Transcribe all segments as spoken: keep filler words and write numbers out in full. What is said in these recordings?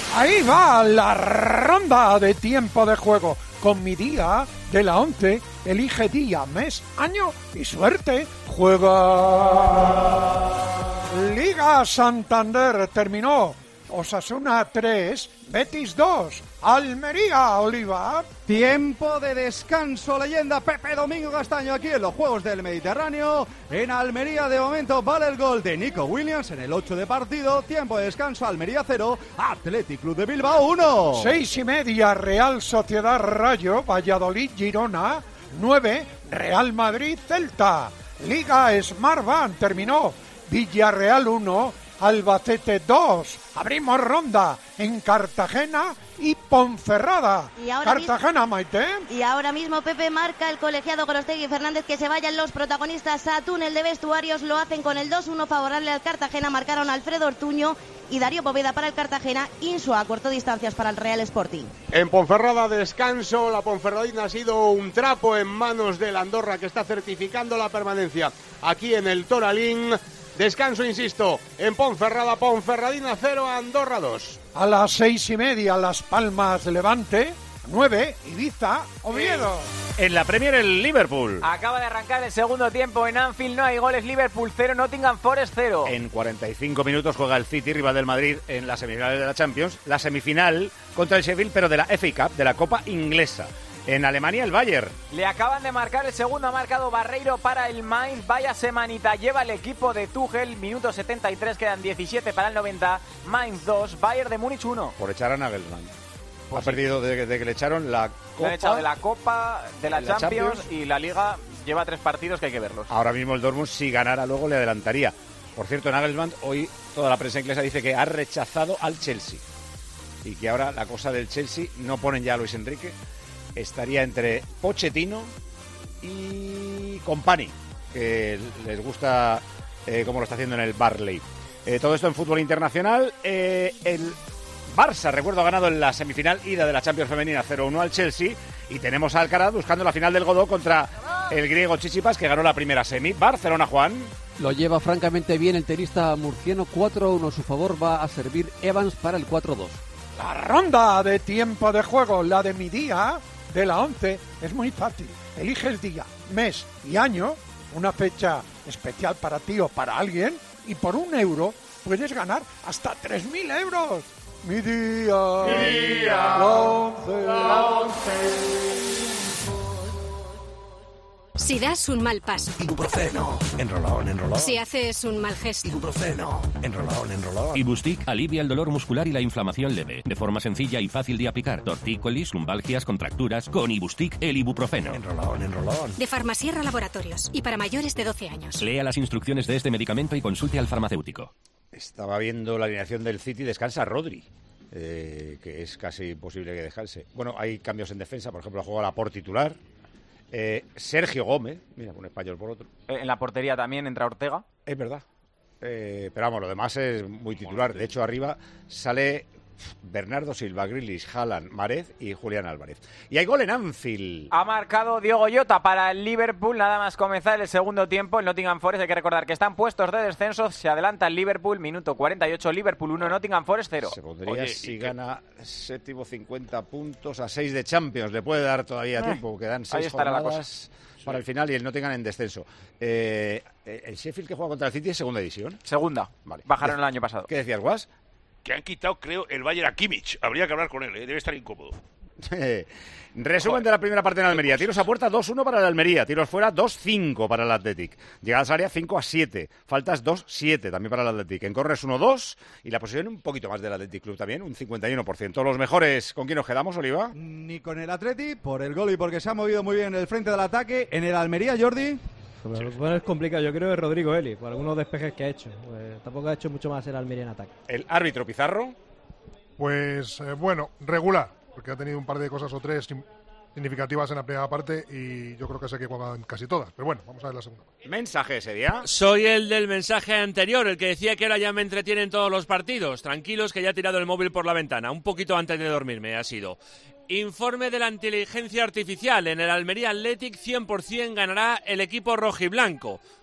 Ahí va la ronda de tiempo de juego. Con mi día de la once, elige día, mes, año y suerte. Juega. Liga Santander terminó. Osasuna tres, Betis dos, Almería, Oliva. Tiempo de descanso, leyenda Pepe Domingo Castaño aquí en los Juegos del Mediterráneo. En Almería de momento vale el gol de Nico Williams en el ocho de partido. Tiempo de descanso, Almería cero, Athletic Club de Bilbao uno. Seis y media, Real Sociedad Rayo, Valladolid Girona. Nueve, Real Madrid Celta. Liga Smartbank terminó. Villarreal uno, Albacete dos. Abrimos ronda en Cartagena y Ponferrada. Y ahora Cartagena, mismo, Maite. Y ahora mismo Pepe marca el colegiado Gorostegui Fernández que se vayan los protagonistas a túnel de vestuarios. Lo hacen con el dos uno favorable al Cartagena. Marcaron Alfredo Ortuño y Darío Poveda para el Cartagena. Insua cortó distancias para el Real Sporting. En Ponferrada descanso. La Ponferradina ha sido un trapo en manos del Andorra, que está certificando la permanencia aquí en el Toralín. Descanso, insisto, en Ponferrada, Ponferradina cero, Andorra dos. A las seis y media, Las Palmas Levante. Nueve, Ibiza, Oviedo. En la Premier, el Liverpool. Acaba de arrancar el segundo tiempo en Anfield, no hay goles. Liverpool cero, Nottingham Forest cero. En cuarenta y cinco minutos juega el City, rival del Madrid, en las semifinales de la Champions. La semifinal contra el Sheffield, pero de la F A Cup, de la Copa Inglesa. En Alemania, el Bayern. Le acaban de marcar el segundo, ha marcado Barreiro para el Mainz. Vaya semanita lleva el equipo de Tuchel. Minuto setenta y tres, quedan diecisiete para el noventa. Mainz dos, Bayern de Múnich uno. Por echar a Nagelsmann. Pues ha perdido desde de que le echaron la Copa. Le han echado de la Copa, de la, la Champions, Champions, y la Liga lleva tres partidos que hay que verlos. Ahora mismo el Dortmund, si ganara, luego le adelantaría. Por cierto, Nagelsmann, hoy toda la prensa inglesa dice que ha rechazado al Chelsea. Y que ahora la cosa del Chelsea, no ponen ya a Luis Enrique, estaría entre Pochettino y Company, que les gusta eh, como lo está haciendo en el Barley. Eh, todo esto en fútbol internacional. Eh, el Barça, recuerdo, ha ganado en la semifinal ida de la Champions Femenina cero uno al Chelsea. Y tenemos a Alcaraz buscando la final del Godó contra el griego Tsitsipas, que ganó la primera semi. Barcelona, Juan. Lo lleva francamente bien el tenista murciano. cuatro a uno a su favor, va a servir Evans para el cuatro dos. La ronda de tiempo de juego, la de mi día de la once, es muy fácil. Eliges día, mes y año, una fecha especial para ti o para alguien, y por un euro puedes ganar hasta tres mil euros. Mi día, Mi día, la once, la once. Si das un mal paso. Ibuprofeno. Enrolón, enrolón. Si haces un mal gesto. Ibuprofeno. Enrolón, enrolón. Ibustic alivia el dolor muscular y la inflamación leve. De forma sencilla y fácil de aplicar. Tortícolis, lumbalgias, contracturas. Con Ibustic, el ibuprofeno. Enrolón, enrolón. De Farmasierra Laboratorios. Y para mayores de doce años. Lea las instrucciones de este medicamento y consulte al farmacéutico. Estaba viendo la alineación del City, descansa Rodri, eh, que es casi imposible que dejase. Bueno, hay cambios en defensa, por ejemplo, juega Laporte titular. Eh, Sergio Gómez, mira, un español por otro. En la portería también entra Ortega. Es verdad. Eh, pero vamos, lo demás es muy titular. De hecho, arriba sale Bernardo Silva, Grealish, Haaland, Mahrez y Julián Álvarez. Y hay gol en Anfield. Ha marcado Diogo Jota para el Liverpool, nada más comenzar el segundo tiempo. El Nottingham Forest, hay que recordar que están puestos de descenso. Se adelanta el Liverpool, minuto cuarenta y ocho, Liverpool uno, Nottingham Forest cero. Se podría, Oye, si ¿y gana séptimo, cincuenta puntos a seis de Champions. Le puede dar todavía Eh, tiempo. Quedan ahí seis estará la jornadas para el final y el Nottingham en descenso. Eh, el Sheffield, que juega contra el City, es segunda división. Segunda. Vale. Bajaron el año pasado. ¿Qué decías, Guas? Que han quitado, creo, el Bayern a Kimmich. Habría que hablar con él, ¿eh? Debe estar incómodo. Resumen de la primera parte en Almería. Tiros a puerta dos uno para el Almería. Tiros fuera dos cinco para el Athletic. Llegadas al área cinco a siete. Faltas dos siete también para el Athletic. En corners uno dos. Y la posición un poquito más del Athletic Club también, un cincuenta y uno por ciento. Los mejores, ¿con quién nos quedamos, Oliva? Ni con el Atleti, por el gol y porque se ha movido muy bien en el frente del ataque. En el Almería, Jordi. Bueno, es complicado, yo creo que es Rodrigo Eli, por algunos despejes que ha hecho. Pues, tampoco ha hecho mucho más el Almería en ataque. El árbitro Pizarro. Pues eh, bueno, regular, porque ha tenido un par de cosas o tres significativas en la primera parte y yo creo que sé que juegan casi todas. Pero bueno, vamos a ver la segunda. Mensaje ese día. Soy el del mensaje anterior, el que decía que ahora ya me entretienen todos los partidos. Tranquilos, que ya he tirado el móvil por la ventana, un poquito antes de dormirme ha sido. Informe de la inteligencia artificial. En el Almería Athletic cien por ciento ganará el equipo rojiblanco.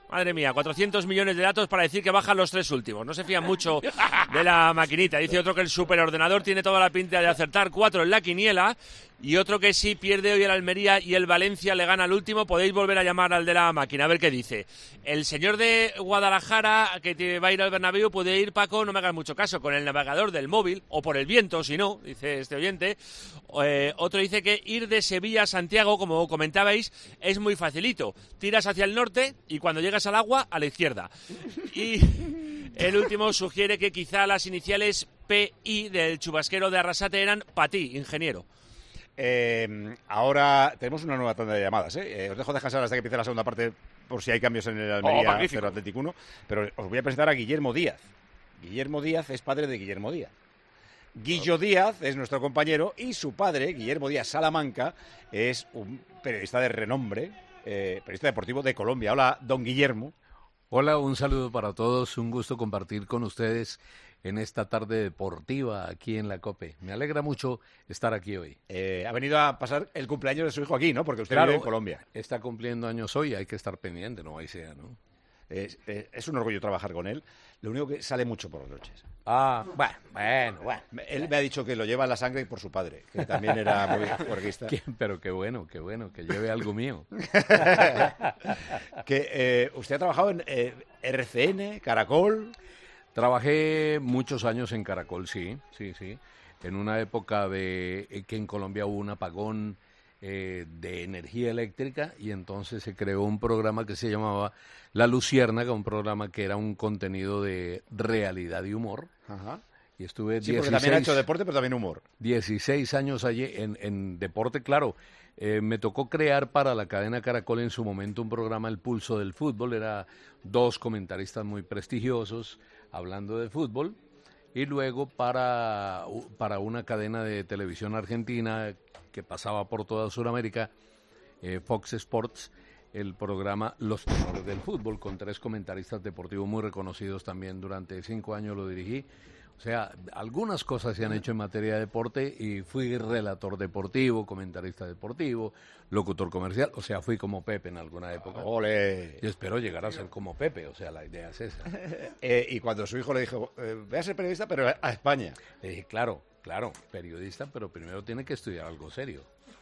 Madre mía, cuatrocientos millones de datos para decir que bajan los tres últimos. No se fían mucho de la maquinita. Dice otro que el superordenador tiene toda la pinta de acertar cuatro en la quiniela. Y otro que si pierde hoy el Almería y el Valencia le gana al último, podéis volver a llamar al de la máquina, a ver qué dice. El señor de Guadalajara, que te va a ir al Bernabéu, puede ir, Paco, no me hagas mucho caso, con el navegador del móvil, o por el viento, si no, dice este oyente. Eh, otro dice que ir de Sevilla a Santiago, como comentabais, es muy facilito. Tiras hacia el norte y cuando llegas al agua, a la izquierda. Y el último sugiere que quizá las iniciales P I del chubasquero de Arrasate eran para ti, ingeniero. Eh, ahora tenemos una nueva tanda de llamadas. ¿eh? Eh, os dejo descansar hasta que empiece la segunda parte por si hay cambios en el Almería oh, cero Atlético uno. Pero os voy a presentar a Guillermo Díaz. Guillermo Díaz es padre de Guillermo Díaz. Guillo Díaz es nuestro compañero y su padre, Guillermo Díaz Salamanca, es un periodista de renombre, eh, periodista deportivo de Colombia. Hola, don Guillermo. Hola, un saludo para todos. Un gusto compartir con ustedes en esta tarde deportiva aquí en la COPE. Me alegra mucho estar aquí hoy. Eh, ha venido a pasar el cumpleaños de su hijo aquí, ¿no? Porque usted claro, vive en Colombia. Está cumpliendo años hoy, hay que estar pendiente, no hay sea, ¿no? Es, es, es un orgullo trabajar con él. Lo único que sale mucho por las noches. Ah, bueno, bueno, bueno. Él me ha dicho que lo lleva en la sangre por su padre, que también era muy juerguista. Pero qué bueno, qué bueno, que lleve algo mío. que eh, usted ha trabajado en eh, R C N, Caracol. Trabajé muchos años en Caracol, sí, sí, sí. En una época de eh, que en Colombia hubo un apagón eh, de energía eléctrica y entonces se creó un programa que se llamaba La Luciérnaga, un programa que era un contenido de realidad y humor. Ajá. Y estuve sí, dieciséis, porque también ha hecho deporte, pero también humor. dieciséis años allí en, en deporte, claro. Eh, me tocó crear para la cadena Caracol en su momento un programa El Pulso del Fútbol. Era dos comentaristas muy prestigiosos hablando de fútbol. Y luego para, para una cadena de televisión argentina que pasaba por toda Sudamérica, eh, Fox Sports, el programa Los Tenores del Fútbol, con tres comentaristas deportivos muy reconocidos también. Durante cinco años lo dirigí. O sea, algunas cosas se han hecho en materia de deporte y fui relator deportivo, comentarista deportivo, locutor comercial. O sea, fui como Pepe en alguna época. ¡Ole! Y espero llegar a ser como Pepe, o sea, la idea es esa. eh, y cuando su hijo le dijo, eh, voy a ser periodista, pero a España. Le dije, claro, claro, periodista, pero primero tiene que estudiar algo serio.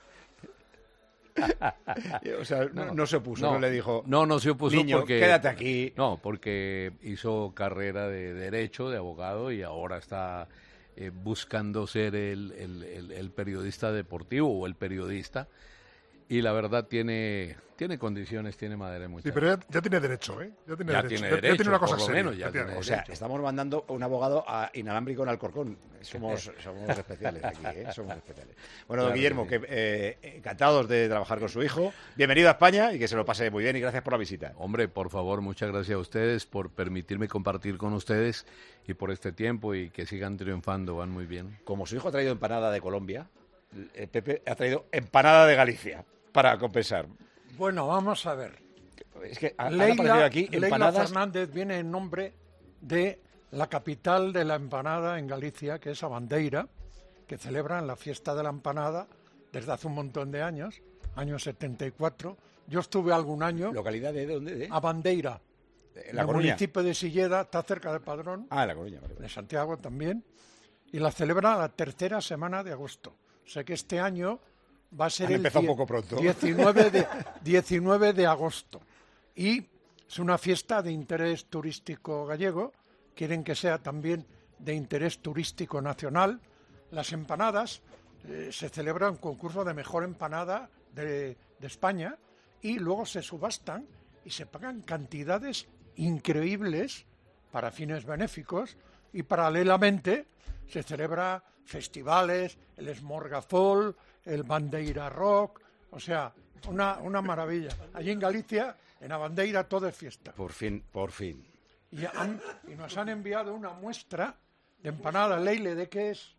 O sea, no, no, no se opuso, no, no le dijo... No, no se opuso niño, porque... quédate aquí. No, porque hizo carrera de Derecho, de abogado, y ahora está eh, buscando ser el, el, el, el periodista deportivo o el periodista. Y la verdad tiene tiene condiciones, tiene madera mucha. Sí, pero ya, ya tiene derecho, ¿eh? Ya tiene ya derecho. Tiene ya, derecho, ya tiene una cosa por lo seria. menos, ya tiene tiene O sea, derecho. estamos mandando un abogado a inalámbrico en Alcorcón. Somos, somos especiales aquí, ¿eh? Somos especiales. Bueno, don Claro Guillermo, que que, eh, encantados de trabajar con su hijo. Bienvenido a España y que se lo pase muy bien y gracias por la visita. Hombre, por favor, muchas gracias a ustedes por permitirme compartir con ustedes y por este tiempo y que sigan triunfando, van muy bien. Como su hijo ha traído empanada de Colombia, eh, Pepe ha traído empanada de Galicia para compensar. Bueno, vamos a ver. Es que ha, Leila, aquí Leila empanadas... Fernández viene en nombre de la capital de la empanada en Galicia, que es Abandeira, que celebran la fiesta de la empanada desde hace un montón de años, año setenta y cuatro. Yo estuve algún año... ¿Localidad de dónde? De? Abandeira. ¿En La el Coruña? municipio de Silleda, está cerca de Padrón. Ah, en La Coruña. Vale, vale. De Santiago también. Y la celebran la tercera semana de agosto. O sea que este año... va a ser Han el empezado un poco pronto. diecinueve de, diecinueve de agosto. Y es una fiesta de interés turístico gallego. Quieren que sea también de interés turístico nacional. Las empanadas, eh, se celebra un concurso de mejor empanada de, de España y luego se subastan y se pagan cantidades increíbles para fines benéficos y paralelamente se celebra festivales, el Esmorgazol, el Bandeira Rock, o sea, una, una maravilla. Allí en Galicia, en la Bandeira, todo es fiesta. Por fin, por fin. Y, han, y nos han enviado una muestra de empanada. Leile, ¿de qué es?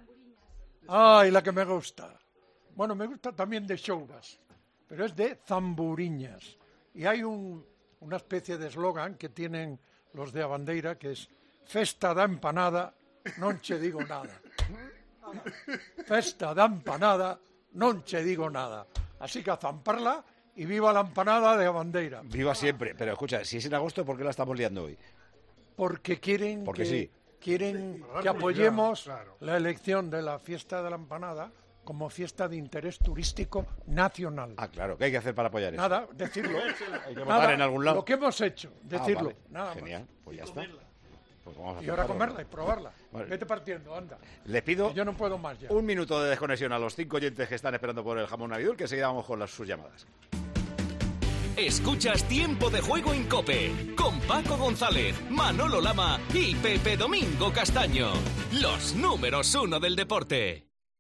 Ay, la que me gusta. Bueno, me gusta también de chouras, pero es de zamburiñas. Y hay un, una especie de eslogan que tienen los de Abandeira, que es Festa da empanada, non che digo nada. Festa da empanada, non che digo nada. Así que a zamparla y viva la empanada de Abandeira. Viva siempre. Pero escucha, si es en agosto, ¿por qué la estamos liando hoy? Porque quieren Porque que, sí. quieren Para dar que apoyemos publicidad, claro. la elección de la fiesta de la empanada como fiesta de interés turístico nacional. Ah, claro. ¿Qué hay que hacer para apoyar eso? Nada, decirlo. Hay que Nada, votar en algún lado. Lo que hemos hecho, decirlo. Ah, vale. Nada más. Genial. Pues ya está. Pues vamos a Y ahora aceptarlo. comerla y probarla. Vale. Vete partiendo, anda. Les pido Que yo no puedo más ya. un minuto de desconexión a los cinco oyentes que están esperando por el jamón navidul, que enseguida vamos con las, sus llamadas. Escuchas Tiempo de Juego en COPE con Paco González, Manolo Lama y Pepe Domingo Castaño. Los números uno del deporte.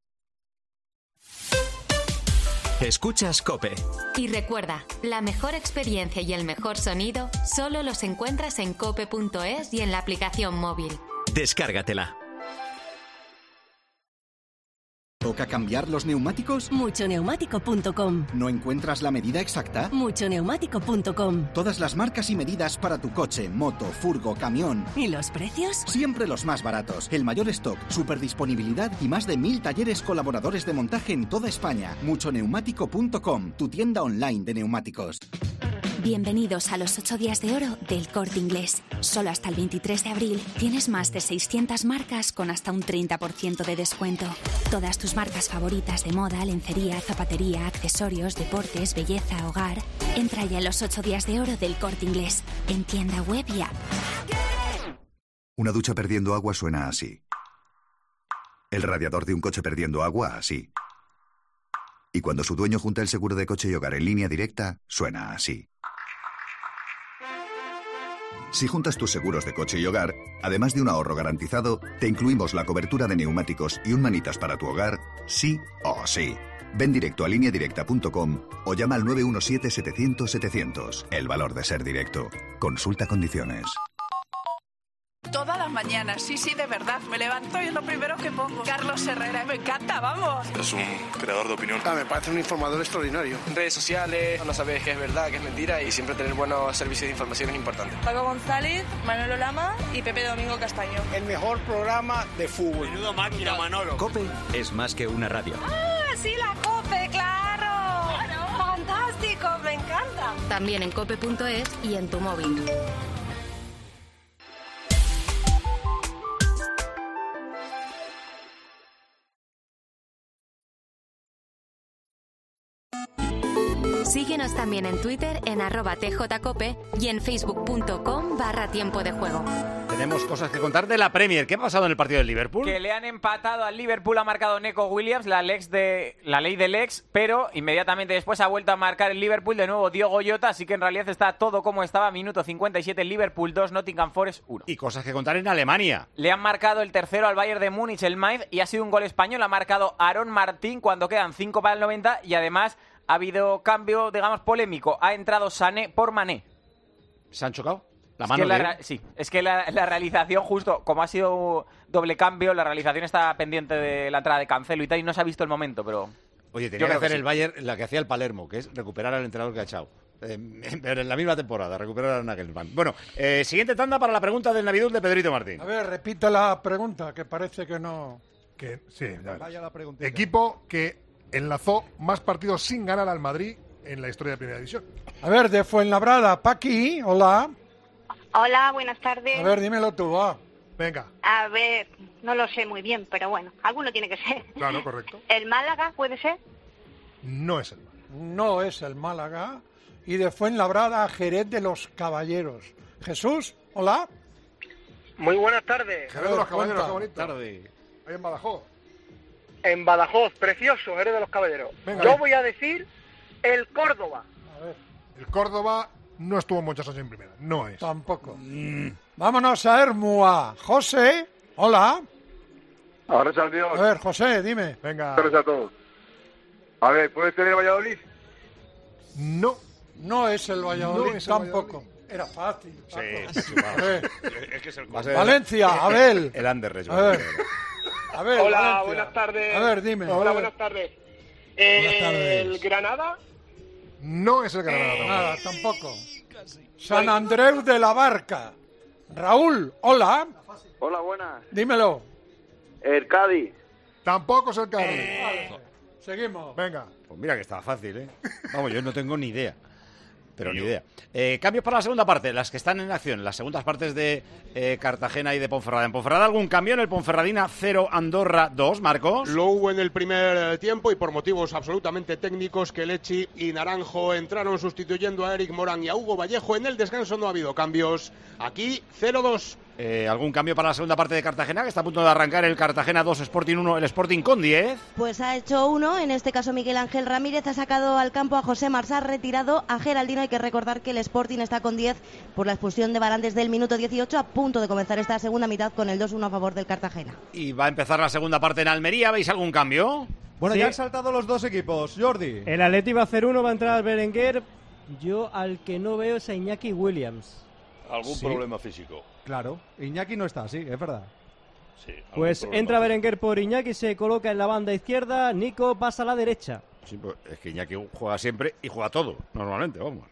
Escuchas COPE. Y recuerda, la mejor experiencia y el mejor sonido solo los encuentras en cope punto es y en la aplicación móvil. Descárgatela. ¿Toca cambiar los neumáticos? mucho neumático punto com. ¿No encuentras la medida exacta? mucho neumático punto com. Todas las marcas y medidas para tu coche, moto, furgo, camión. ¿Y los precios? Siempre los más baratos. El mayor stock, superdisponibilidad y más de mil talleres colaboradores de montaje en toda España. mucho neumático punto com, tu tienda online de neumáticos. Bienvenidos a los ocho días de oro del Corte Inglés. Solo hasta el veintitrés de abril tienes más de seiscientas marcas con hasta un treinta por ciento de descuento. Todas tus marcas favoritas de moda, lencería, zapatería, accesorios, deportes, belleza, hogar. Entra ya en los ocho días de oro del Corte Inglés. En tienda web y app. Una ducha perdiendo agua suena así. El radiador de un coche perdiendo agua así. Y cuando su dueño junta el seguro de coche y hogar en línea directa, suena así. Si juntas tus seguros de coche y hogar, además de un ahorro garantizado, te incluimos la cobertura de neumáticos y un manitas para tu hogar, sí o sí. Ven directo a línea directa punto com o llama al nueve uno siete setecientos setecientos. El valor de ser directo. Consulta condiciones. Todas las mañanas, sí, sí, de verdad. Me levanto y es lo primero que pongo. Carlos Herrera, me encanta, vamos. Es un creador de opinión. Ah, me parece un informador extraordinario. Redes sociales, no sabes qué es verdad, qué es mentira y siempre tener buenos servicios de información es importante. Paco González, Manolo Lama y Pepe Domingo Castaño. El mejor programa de fútbol. Menudo máquina, Manolo. COPE es más que una radio. ¡Ah, sí, la COPE, claro! claro. ¡Fantástico, me encanta! También en cope punto es y en tu móvil. Síguenos también en Twitter en arroba tjcope y en facebook punto com barra tiempo de juego. Tenemos cosas que contar de la Premier. ¿Qué ha pasado en el partido del Liverpool? Que le han empatado al Liverpool, ha marcado Neco Williams, la, lex de, la ley del ex, pero inmediatamente después ha vuelto a marcar el Liverpool de nuevo Diogo Jota, así que en realidad está todo como estaba. Minuto cincuenta y siete, Liverpool dos, Nottingham Forest uno. Y cosas que contar en Alemania. Le han marcado el tercero al Bayern de Múnich, el Mainz, y ha sido un gol español. Ha marcado Aaron Martín cuando quedan cinco para el noventa y además ha habido cambio, digamos, polémico. Ha entrado Sané por Mané. ¿Se han chocado? La Es mano que la de... ra- sí, es que la, la realización, justo como ha sido doble cambio, la realización está pendiente de la entrada de Cancelo y tal, y no se ha visto el momento, pero... Oye, yo tenía que creo hacer sí. el Bayern la que hacía el Palermo, que es recuperar al entrenador que ha echado. Eh, pero en la misma temporada, recuperar a Nagelsmann. Bueno, eh, siguiente tanda para la pregunta del Navidul de Pedrito Martín. A ver, repite la pregunta, que parece que no... Que, sí, ya verás. Vaya la preguntita. Equipo que enlazó más partidos sin ganar al Madrid en la historia de Primera División. A ver, de Fuenlabrada, Paqui, hola. Hola, buenas tardes. A ver, dímelo tú, va. Venga. A ver, no lo sé muy bien, pero bueno, alguno tiene que ser. Claro, correcto. ¿El Málaga puede ser? No es el Málaga. No es el Málaga. Y de Fuenlabrada, Jerez de los Caballeros. Jesús, hola. Muy buenas tardes. Jerez de los Caballeros, cuenta. qué bonito. Tarde. Ahí en Badajoz. En Badajoz, precioso, Jerez de los Caballeros. Venga, Yo bien. voy a decir el Córdoba. El Córdoba no estuvo muchos años en Primera. No es. Tampoco. Vámonos a Hermua. José, hola. Ahora salió. A ver, José, dime. Venga. Gracias a todos. A ver, ¿puede ser el Valladolid? No. No es el Valladolid, No es el tampoco. Era fácil. Paco. Sí, A ver. Es que es el Va a ser Valencia, Abel. El Anderlecht. A ver. A ver, Hola, Valencia. buenas tardes. A ver, dime. Hola, buenas tardes. Eh, Buenas tardes. ¿El Granada? No es el Granada. tampoco. Nada, tampoco. San Andreu de la Barca. Raúl, hola. Hola, buenas. Dímelo. El Cádiz. Tampoco es el Cádiz. Eh, Seguimos. Venga. Pues mira que estaba fácil, ¿eh? Vamos, yo no tengo ni idea. Pero ni idea. Eh, cambios para la segunda parte, las que están en acción, las segundas partes de eh, Cartagena y de Ponferrada. ¿En Ponferrada algún cambio? En el Ponferradina cero, Andorra dos, Marcos. Lo hubo en el primer tiempo y por motivos absolutamente técnicos que Lechi y Naranjo entraron sustituyendo a Eric Morán y a Hugo Vallejo. En el descanso no ha habido cambios. Aquí cero dos. Eh, ¿Algún cambio para la segunda parte de Cartagena? Que está a punto de arrancar el Cartagena dos, Sporting uno, el Sporting con diez. Pues ha hecho uno, en este caso Miguel Ángel Ramírez ha sacado al campo a José Marsá, retirado a Geraldino. Hay que recordar que el Sporting está con diez por la expulsión de Balán desde el minuto dieciocho, a punto de comenzar esta segunda mitad con el dos uno a favor del Cartagena. Y va a empezar la segunda parte en Almería. ¿Veis algún cambio? Bueno, Sí. ya han saltado los dos equipos. Jordi. El Atleti va a hacer uno, va a entrar Berenguer. Yo al que no veo es a Iñaki Williams. Algún Sí. problema físico. Claro, Iñaki no está, sí, es verdad. Sí, algún Pues problema entra físico. Berenguer por Iñaki, se coloca en la banda izquierda, Nico pasa a la derecha. Sí, pues es que Iñaki juega siempre y juega todo, normalmente, vamos.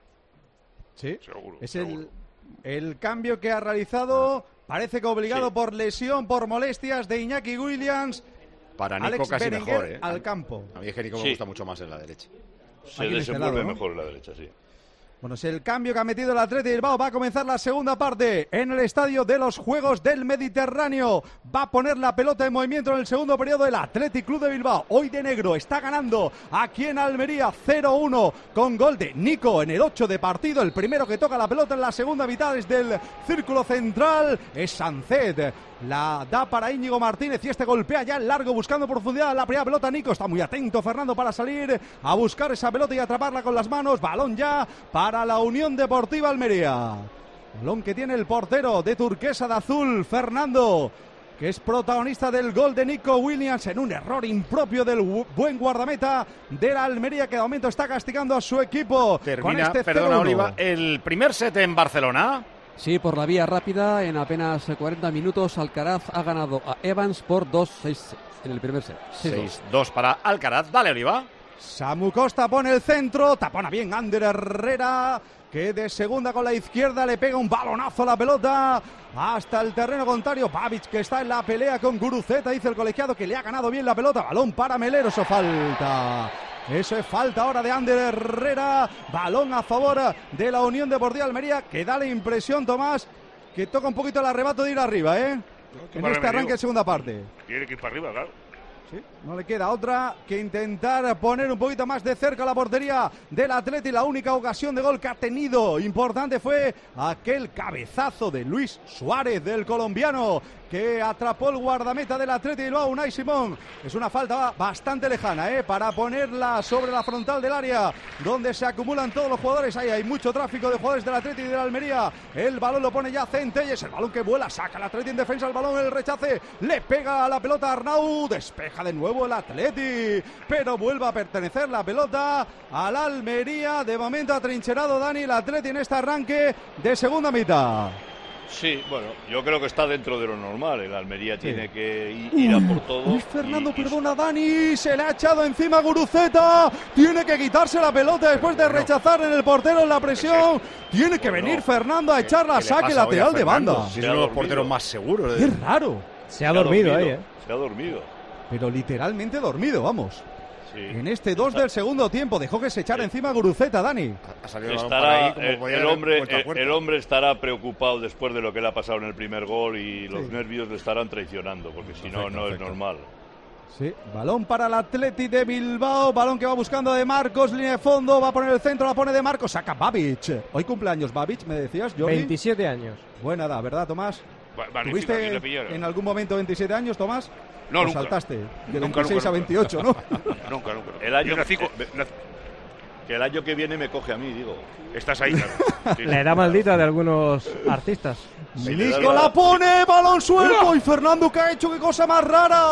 Sí, seguro. Es el, el cambio que ha realizado, parece que obligado Sí. por lesión, por molestias de Iñaki Williams. Para Nico Alex casi Berenguer mejor, ¿eh? al campo. A mí es que Nico Sí. me gusta mucho más en la derecha. Se Aquí en este desenvuelve lado, ¿no? mejor en la derecha, sí. Bueno, es el cambio que ha metido el Atleti de Bilbao. Va a comenzar la segunda parte en el estadio de los Juegos del Mediterráneo. Va a poner la pelota en movimiento en el segundo periodo el Athletic Club de Bilbao. Hoy de negro está ganando aquí en Almería cero uno con gol de Nico en el ocho de partido. El primero que toca la pelota en la segunda mitad desde el círculo central es Sancet. La da para Íñigo Martínez y este golpea ya en largo buscando profundidad. La primera pelota, Nico está muy atento Fernando para salir a buscar esa pelota y atraparla con las manos. Balón ya para la Unión Deportiva Almería. Balón que tiene el portero de turquesa de azul, Fernando, que es protagonista del gol de Nico Williams en un error impropio del buen guardameta de la Almería, que de momento está castigando a su equipo. Termina, con este perdona cero uno. Oliva, el primer set en Barcelona. Sí, por la vía rápida, en apenas cuarenta minutos, Alcaraz ha ganado a Evans por dos seis en el primer set. seis dos para Alcaraz. Dale, Oliva. Samu Costa pone el centro, tapona bien Ander Herrera, que de segunda con la izquierda le pega un balonazo a la pelota hasta el terreno contrario. Babic, que está en la pelea con Guruceta, dice el colegiado que le ha ganado bien la pelota. Balón para Melero, eso falta. Eso es falta ahora de Ander Herrera. Balón a favor de la Unión Deportiva Almería, que da la impresión, Tomás, que toca un poquito el arrebato de ir arriba, ¿eh? En este arranque de segunda parte. Tiene que ir para arriba, claro. Sí, no le queda otra que intentar poner un poquito más de cerca la portería del Atleti. La única ocasión de gol que ha tenido importante fue aquel cabezazo de Luis Suárez, del colombiano, que atrapó el guardameta del Atleti Bilbao, Unai Simón. Es una falta bastante lejana, ¿eh? Para ponerla sobre la frontal del área, donde se acumulan todos los jugadores. Ahí hay mucho tráfico de jugadores del Atleti y de la Almería. El balón lo pone ya Centelles, el balón que vuela, saca el Atleti en defensa, el balón, el rechace, le pega a la pelota a Arnau, despeja de nuevo el Atleti, pero vuelve a pertenecer la pelota a la Almería. De momento atrincherado Dani el Atleti en este arranque de segunda mitad. Sí, bueno, yo creo que está dentro de lo normal. El Almería Sí. tiene que ir, ir a por todo. Uy, Fernando, y- y- perdona, Dani, se le ha echado encima Guruceta, tiene que quitarse la pelota después de rechazar en el portero en la presión, tiene que venir Fernando a echar la ¿Qué le saque pasa hoy a lateral de Fernando? banda. Si es uno de los porteros más seguros. Qué raro. Se ha dormido ahí, ¿eh? Se ha dormido. Pero literalmente dormido, vamos. Sí. En este dos del segundo tiempo dejó que se echara encima Guruceta, Dani. Ha salido el balón por Estará, ahí como el, podía el haber hombre, puerta a el, puerta. el hombre estará preocupado después de lo que le ha pasado en el primer gol y los Sí. nervios le estarán traicionando, porque si no, Perfecto, no es perfecto. normal. Sí, balón para el Atleti de Bilbao, balón que va buscando de Marcos, línea de fondo, va a poner el centro, la pone de Marcos, saca Babic. Hoy cumpleaños Babic, me decías, Jordi. veintisiete años. Buena edad, ¿verdad, Tomás? Va- magnífico, aquí ¿Tuviste le pillaron. en algún momento veintisiete años, Tomás? No, ¿O nunca. saltaste de Nunca, veintiséis nunca, a veintiocho, ¿no? Nunca, nunca. El año, Yo nací con- eh, nací- que el año que viene me coge a mí, digo. Estás ahí, claro. Sí, La sí. edad maldita de algunos artistas. Nico la pone, balón suelto y Fernando, ¿qué ha hecho? ¡Qué cosa más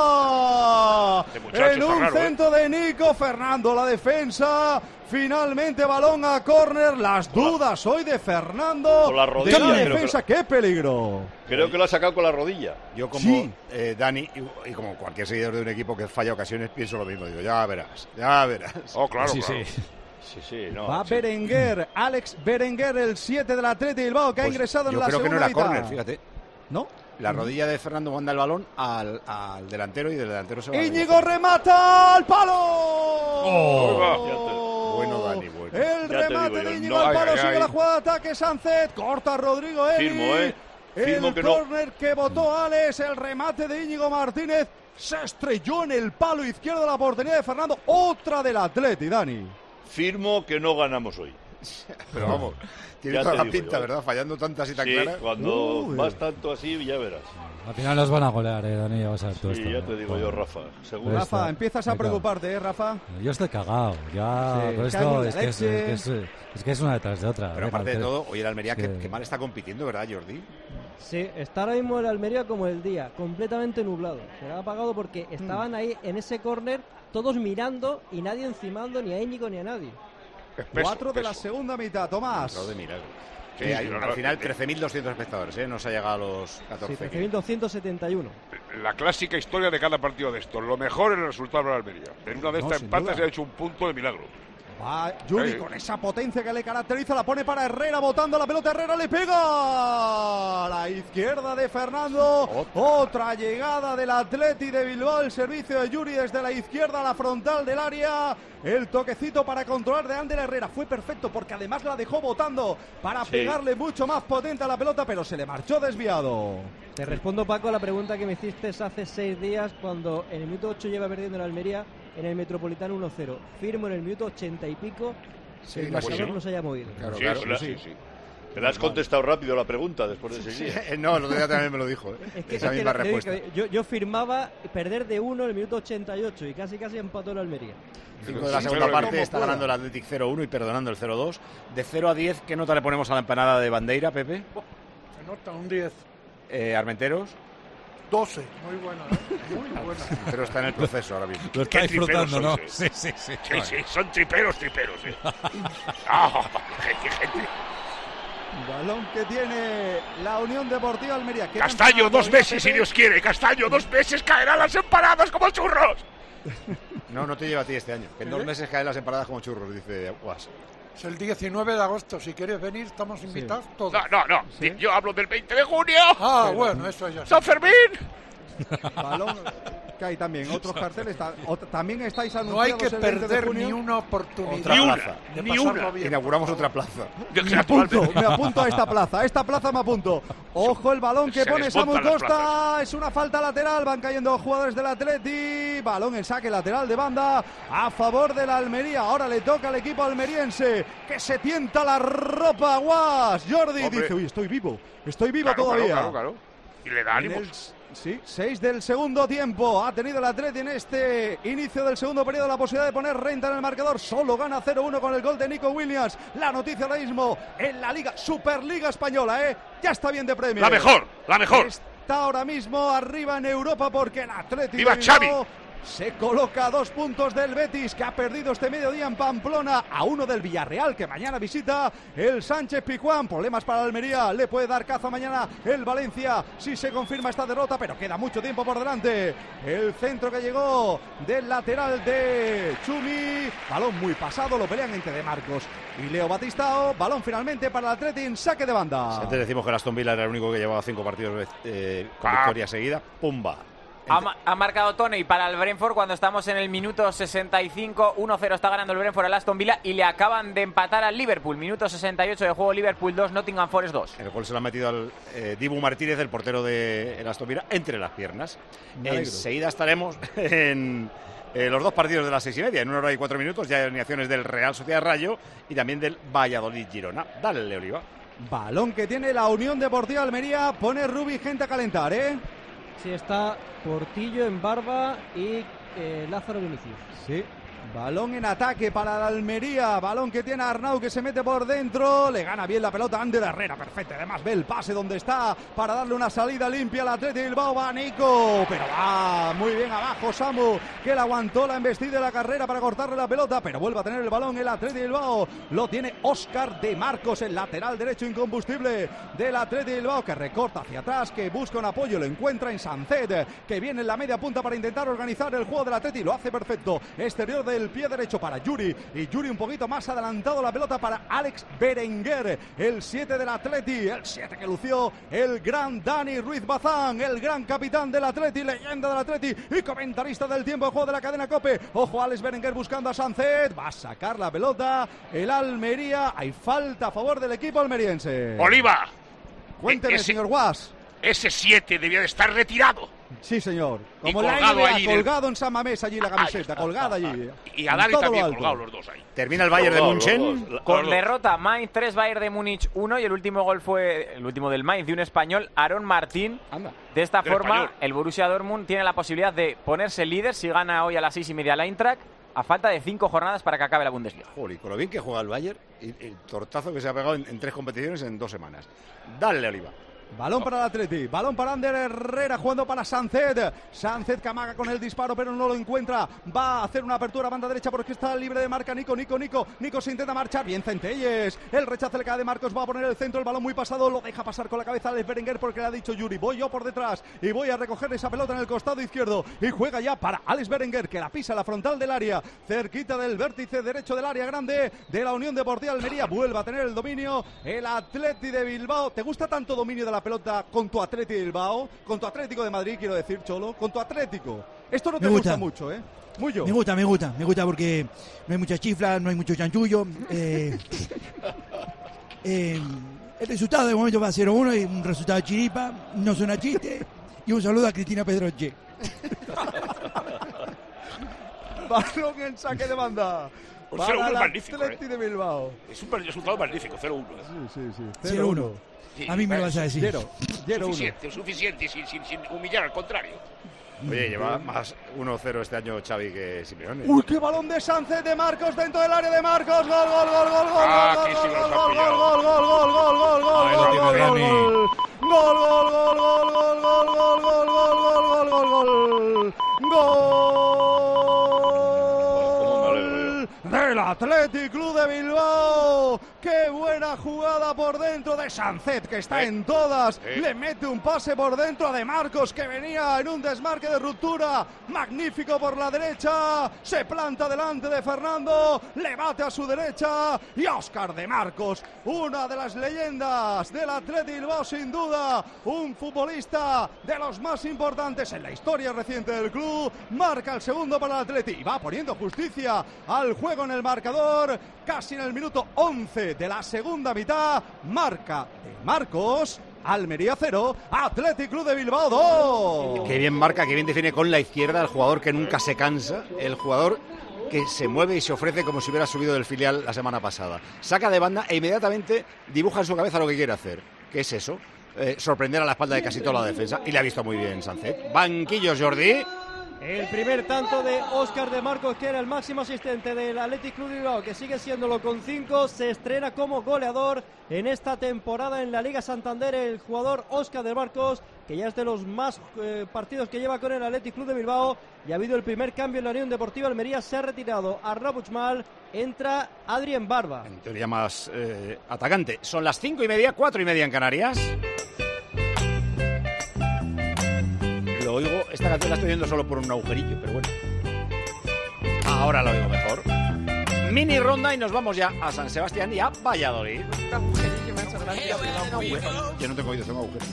rara! Este muchacho En está un raro, ¿eh? centro de Nico, Fernando, la defensa, finalmente balón a córner, las dudas hoy de Fernando, Con la de rodilla, la creo defensa, qué peligro. Creo que lo ha sacado con la rodilla. Yo como Sí. eh, Dani y, y como cualquier seguidor de un equipo que falla ocasiones pienso lo mismo. Digo, ya verás, ya verás. Oh, claro, Sí, claro. sí. Sí, sí, no. Va sí. Berenguer, Alex Berenguer, el siete del Atleti Bilbao, que ha Pues ingresado en yo la creo que no segunda era mitad. córner, fíjate. ¿No? La rodilla de Fernando manda el balón al, al delantero y del delantero se va. Íñigo remata al palo. Oh. Bueno, Dani, bueno. El remate de Íñigo al palo, sigue la jugada de ataque Sánchez, corta Rodrigo Eli. Firmo, ¿eh? Firmo el que no. córner que votó Alex, el remate de Íñigo Martínez se estrelló en el palo izquierdo de la portería de Fernando. Otra del Atleti, Dani. Firmo que no ganamos hoy. Pero vamos, tiene Ya toda te la digo pinta, yo. ¿verdad? Fallando tantas y tan Sí, claras. cuando Uy. vas tanto así, ya verás. Al final nos van a golear, eh, Dani, ya vas a ver tú Sí, esto. ya te digo Bueno. yo, Rafa. Seguro. Pues Rafa, está, empiezas a me cago. preocuparte, ¿eh, Rafa? Yo estoy cagado, ya Sí, con cae esto mucha es que es, leche. es que es, es que es una detrás de otra. Pero eh, aparte de Marcelo. todo, oye, el Almería, Es que, que- que mal está compitiendo, ¿verdad, Jordi? Sí, está ahora mismo el Almería como el día, completamente nublado. Se le ha apagado porque Mm. estaban ahí en ese córner todos mirando y nadie encimando ni a Íñigo ni a nadie. Cuatro de la segunda mitad, Tomás. Lo de milagro. Sí, Que hay, sí, no, al no, final eh, trece mil doscientos espectadores, ¿eh? No se ha llegado a los Sí, catorce. trece mil doscientos setenta y uno. La clásica historia de cada partido de estos. Lo mejor es el resultado de la Almería. En una de No, estas sin empates duda. se ha hecho un punto de milagro. Va Juli Sí. con esa potencia que le caracteriza, la pone para Herrera, botando la pelota, Herrera le pega a la izquierda de Fernando. Otra llegada del Atleti de Bilbao, el servicio de Yuri desde la izquierda a la frontal del área. El toquecito para controlar de Ander Herrera fue perfecto porque además la dejó botando para Sí. pegarle mucho más potente a la pelota, pero se le marchó desviado. Te respondo, Paco, a la pregunta que me hiciste hace seis días cuando en el minuto ocho lleva perdiendo el Almería en el Metropolitano uno cero. Firmo en el minuto ochenta y pico. Sí, el pues marcador sí. no se haya movido. Claro, Sí, claro, sí, la- sí. sí. Me la has contestado rápido la pregunta después de seis días. Eh, No, el otro día también me lo dijo, ¿eh? Es que, Esa es que misma le digo respuesta. que yo, yo firmaba perder de uno en el minuto ochenta y ocho y casi casi empató el Almería. cinco de la Sí, segunda pero parte ¿cómo está pueda? ganando el Athletic cero uno y perdonando el cero dos. De cero a diez, ¿qué nota le ponemos a la empanada de Bandeira, Pepe? Se nota un diez. Eh, Armenteros. doce. Muy buena, ¿eh? Muy buena. Pero está en el proceso ahora mismo. Lo está Qué triperos disfrutando, ¿no? sois, eh. Sí, sí, sí. Sí, sí, son triperos, triperos. Sí. Ah, qué gente. Balón que tiene la Unión Deportiva Almería. Queda Castaño, empanado dos ya, veces, si Pepe. Dios quiere. Castaño, dos veces caerán las empanadas como churros. No, no te lleva a ti este año. Que en dos meses caen las empanadas como churros, dice Guas. Es el diecinueve de agosto. Si quieres venir, estamos invitados todos. No, no, no. Yo hablo del veinte de junio. Ah, Pero- bueno, eso ya. ¡San Fermín! Balón que hay también otros carteles. ta- ot- también estáis anunciados No hay que el veinte de perder junio. ni una oportunidad. Otra Ni una, plaza. de ni pasarlo una. bien. Inauguramos otra plaza. Me apunto, me apunto a esta plaza, a esta plaza me apunto. Ojo el balón que Se pone Samu desmontan las Costa, es una falta lateral, van cayendo jugadores del Atleti, balón en saque lateral de banda a favor de la Almería. Ahora le toca al equipo almeriense que se tienta la ropa, Guas. Jordi Hombre. dice, uy, estoy vivo, estoy vivo Claro, todavía. Claro, claro, claro. Y le da En el- ánimos. Sí, seis del segundo tiempo. Ha tenido el Atleti en este inicio del segundo periodo la posibilidad de poner renta en el marcador. Solo gana cero uno con el gol de Nico Williams. La noticia ahora mismo en la Liga, Superliga Española, ¿eh? Ya está bien de premio. La mejor, la mejor. Está ahora mismo arriba en Europa porque el Atleti ¡Viva de Bilbao Xavi! se coloca a dos puntos del Betis, que ha perdido este mediodía en Pamplona, a uno del Villarreal, que mañana visita el Sánchez Pizjuán. Problemas para Almería, le puede dar caza mañana el Valencia si se confirma esta derrota, pero queda mucho tiempo por delante. El centro que llegó del lateral de Chumi, balón muy pasado, lo pelean entre De Marcos y Leo Batistao. Balón finalmente para el Atleti en saque de banda. Antes decimos que el Aston Villa era el único que llevaba cinco partidos eh, con Ah. victoria seguida. ¡Pumba! Ha, ma- ha marcado Toney para el Brentford cuando estamos en el minuto sesenta y cinco. uno cero está ganando el Brentford al Aston Villa y le acaban de empatar al Liverpool. Minuto sesenta y ocho de juego, Liverpool dos, Nottingham Forest dos. El gol se lo ha metido al eh, Dibu Martínez, el portero de el Aston Villa, entre las piernas. Me alegro. Enseguida estaremos en eh, los dos partidos de las seis y media, en una hora y cuatro minutos. Ya hay alineaciones del Real Sociedad Rayo y también del Valladolid Girona. Dale, Oliva. Balón que tiene la Unión Deportiva Almería, pone Rubi gente a calentar, ¿eh? Sí, está Portillo en barba y eh, Lázaro Vinicius. Sí. Balón en ataque para la Almería. Balón que tiene Arnau que se mete por dentro. Le gana bien la pelota a Ander Herrera. Perfecto. Además ve el pase donde está para darle una salida limpia al Atleti Bilbao. Va Nico. Pero va muy bien abajo Samu, que le aguantó la embestida de la carrera para cortarle la pelota. Pero vuelve a tener el balón el Atleti Bilbao. Lo tiene Óscar de Marcos, el lateral derecho incombustible del Atleti Bilbao, que recorta hacia atrás, que busca un apoyo. Lo encuentra en Sancet, que viene en la media punta para intentar organizar el juego del Atleti. Lo hace perfecto. Exterior de del pie derecho para Yuri. Y Yuri un poquito más adelantado, la pelota para Alex Berenguer, el siete del Atleti, el siete que lució el gran Dani Ruiz Bazán, el gran capitán del Atleti, leyenda del Atleti y comentarista del tiempo de juego de la cadena COPE. Ojo, Alex Berenguer buscando a Sánchez, va a sacar la pelota el Almería. Hay falta a favor del equipo almeriense. Oliva. Cuénteme, ese, señor Guas. Ese siete debía de estar retirado. Sí, señor. Como y la colgado, N B A, allí colgado de... en San Mamés, allí la camiseta, colgada allí. Y a Dani también colgado los dos ahí. Termina el Bayern de München con derrota. Mainz tres, Bayern de Múnich uno, y el último gol fue el último del Mainz de un español, Aarón Martín. Anda. De esta Del forma, español. el Borussia Dortmund tiene la posibilidad de ponerse líder si gana hoy a las seis y media la Eintracht, a falta de cinco jornadas para que acabe la Bundesliga. Joder, y con lo bien que juega el Bayern, y el tortazo que se ha pegado en, en tres competiciones en dos semanas. Dale, Oliva. Balón para el Atleti, balón para Ander Herrera, jugando para Sánchez. Sánchez que amaga con el disparo, pero no lo encuentra. Va a hacer una apertura a banda derecha porque está libre de marca Nico, Nico, Nico. Nico se intenta marchar, bien Centelles. El rechazo le cae de Marcos, va a poner el centro, el balón muy pasado, lo deja pasar con la cabeza Alex Berenguer porque le ha dicho Yuri, voy yo por detrás y voy a recoger esa pelota en el costado izquierdo. Y juega ya para Alex Berenguer, que la pisa a la frontal del área, cerquita del vértice derecho del área grande de la Unión Deportiva Almería. Vuelve a tener el dominio el Atleti de Bilbao. ¿Te gusta tanto dominio de la pelota con tu Atleti de Bilbao? Con tu Atlético de Madrid, quiero decir, Cholo. Con tu Atlético. Esto no te Me gusta. gusta mucho, ¿eh? Muy yo. Me gusta, me gusta. Me gusta porque no hay mucha chifla, no hay mucho chanchullo. Eh, eh, el resultado de momento va a cero uno y un resultado de chiripa. No suena chiste. Y un saludo a Cristina Pedroche. Balón en saque de banda. Un Para cero uno el magnífico, Atleti eh. de Bilbao. Es un resultado magnífico, cero uno. Sí, sí, sí. cero uno. Sí, A mí me lo vas a decir. Cero. Cero uno. Suficiente, suficiente, sin, sin, sin humillar, al contrario. Oye, lleva más uno cero este año Xavi que Simeone. Uy, qué balón de Sánchez de Marcos dentro del área de Marcos. Gol, gol, gol, gol, gol, Ah, gol, aquí sí gol, los gol, ha gol, pillado. gol, gol, gol, gol, gol, gol, Ahí lo gol, tiene gol, Dani. gol. Gol, gol, gol, gol, gol, gol, gol, gol, gol, gol, gol, gol, gol. Del Athletic Club de Bilbao. Qué buena jugada por dentro de Sánchez, que está Eh. en todas. Eh. Le mete un pase por dentro de Marcos, que venía en un desmarque de ruptura. Magnífico por la derecha. Se planta delante de Fernando. Le bate a su derecha. Y Óscar de Marcos, una de las leyendas del Athletic Bilbao, sin duda. Un futbolista de los más importantes en la historia reciente del club. Marca el segundo para el Athletic y va poniendo justicia al juego en el marcador. Casi en el minuto once de la segunda mitad. Marca de Marcos. Almería cero, Athletic Club de Bilbao dos. Qué bien marca, qué bien define con la izquierda el jugador que nunca se cansa, el jugador que se mueve y se ofrece como si hubiera subido del filial la semana pasada. Saca de banda e inmediatamente dibuja en su cabeza lo que quiere hacer. ¿Qué es eso? Eh, sorprender a la espalda de casi toda la defensa. Y le ha visto muy bien Sánchez. Banquillos, Jordi. El primer tanto de Óscar de Marcos, que era el máximo asistente del Athletic Club de Bilbao, que sigue siéndolo con cinco, se estrena como goleador en esta temporada en la Liga Santander. El jugador Óscar de Marcos, que ya es de los más eh, partidos que lleva con el Athletic Club de Bilbao, y ha habido el primer cambio en la Unión Deportiva Almería. Se ha retirado a Rabuchmal, entra Adrien Barba. En teoría más eh, atacante. Son las cinco y media, cuatro y media en Canarias. Lo oigo, esta canción la estoy oyendo solo por un agujerillo, pero bueno. Ahora lo oigo mejor. Mini ronda y nos vamos ya a San Sebastián y a Valladolid. Un agujerillo me ha hecho gracia. Yo no tengo oídos, tengo agujeros.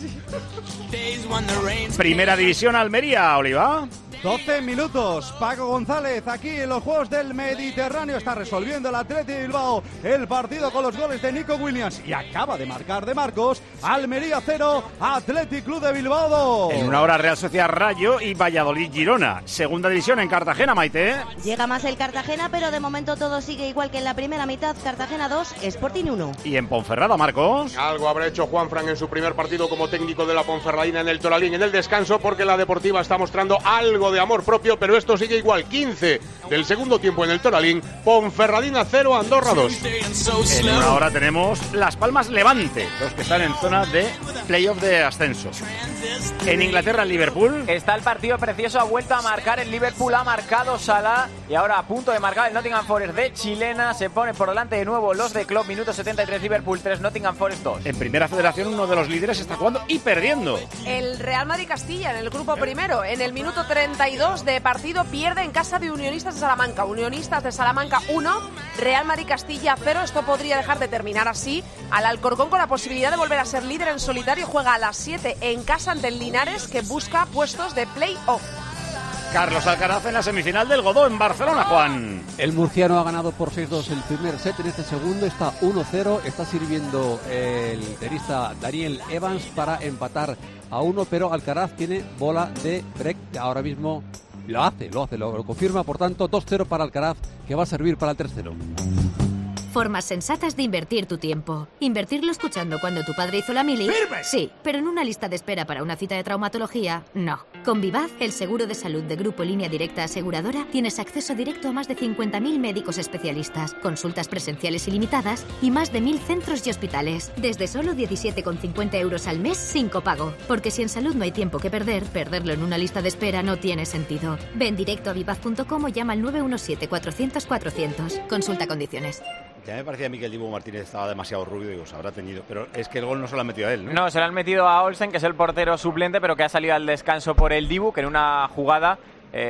Primera división Almería, Oliva. doce minutos, Paco González aquí en los Juegos del Mediterráneo. Está resolviendo el Athletic de Bilbao el partido con los goles de Nico Williams y acaba de marcar de Marcos. Almería cero, Athletic Club de Bilbao dos. En una hora Real Sociedad Rayo y Valladolid Girona. Segunda división en Cartagena, Maite. Llega más el Cartagena, pero de momento todo sigue igual que en la primera mitad. Cartagena dos, Sporting uno. Y en Ponferrada, Marcos. Algo habrá hecho Juanfran en su primer partido como técnico de la Ponferradina en el Toralín en el descanso, porque la Deportiva está mostrando algo de amor propio, pero esto sigue igual. quince del segundo tiempo en el Toralín. Ponferradina cero, Andorra dos. En una hora tenemos Las Palmas Levante, los que están en zona de playoff de ascenso. En Inglaterra, el Liverpool. Está el partido precioso, ha vuelto a marcar el Liverpool, ha marcado Salah y ahora a punto de marcar el Nottingham Forest de chilena. Se pone por delante de nuevo los de Klopp, minuto setenta y tres, Liverpool tres, Nottingham Forest dos. En Primera Federación, uno de los líderes está jugando y perdiendo. El Real Madrid-Castilla en el grupo primero. En el minuto treinta y dos de partido pierde en casa de Unionistas de Salamanca. Unionistas de Salamanca uno, Real Madrid-Castilla cero. Esto podría dejar de terminar así. Al Alcorcón con la posibilidad de volver a ser líder en solitario. Juega a las siete en casa ante el Linares, que busca puestos de play-off. Carlos Alcaraz en la semifinal del Godó en Barcelona, Juan. El murciano ha ganado por seis dos el primer set. En este segundo está uno cero. Está sirviendo el tenista Daniel Evans para empatar a uno, pero Alcaraz tiene bola de break. Ahora mismo lo hace, lo hace, lo, lo confirma. Por tanto, dos cero para Alcaraz, que va a servir para el tercero. Formas sensatas de invertir tu tiempo. ¿Invertirlo escuchando cuando tu padre hizo la mili? ¡Firme! Sí, pero en una lista de espera para una cita de traumatología, no. Con Vivaz, el seguro de salud de Grupo Línea Directa Aseguradora, tienes acceso directo a más de cincuenta mil médicos especialistas, consultas presenciales ilimitadas y más de mil centros y hospitales. Desde solo diecisiete con cincuenta euros al mes sin copago. Porque si en salud no hay tiempo que perder, perderlo en una lista de espera no tiene sentido. Ven directo a vivaz punto com o llama al nueve uno siete, cuatrocientos, cuatrocientos. Consulta condiciones. Ya me parecía a mí que el Dibu Martínez estaba demasiado rubio, digo, se habrá teñido. Pero es que el gol no se lo ha metido a él, ¿no? No, se lo han metido a Olsen, que es el portero suplente, pero que ha salido al descanso por el Dibu, que en una jugada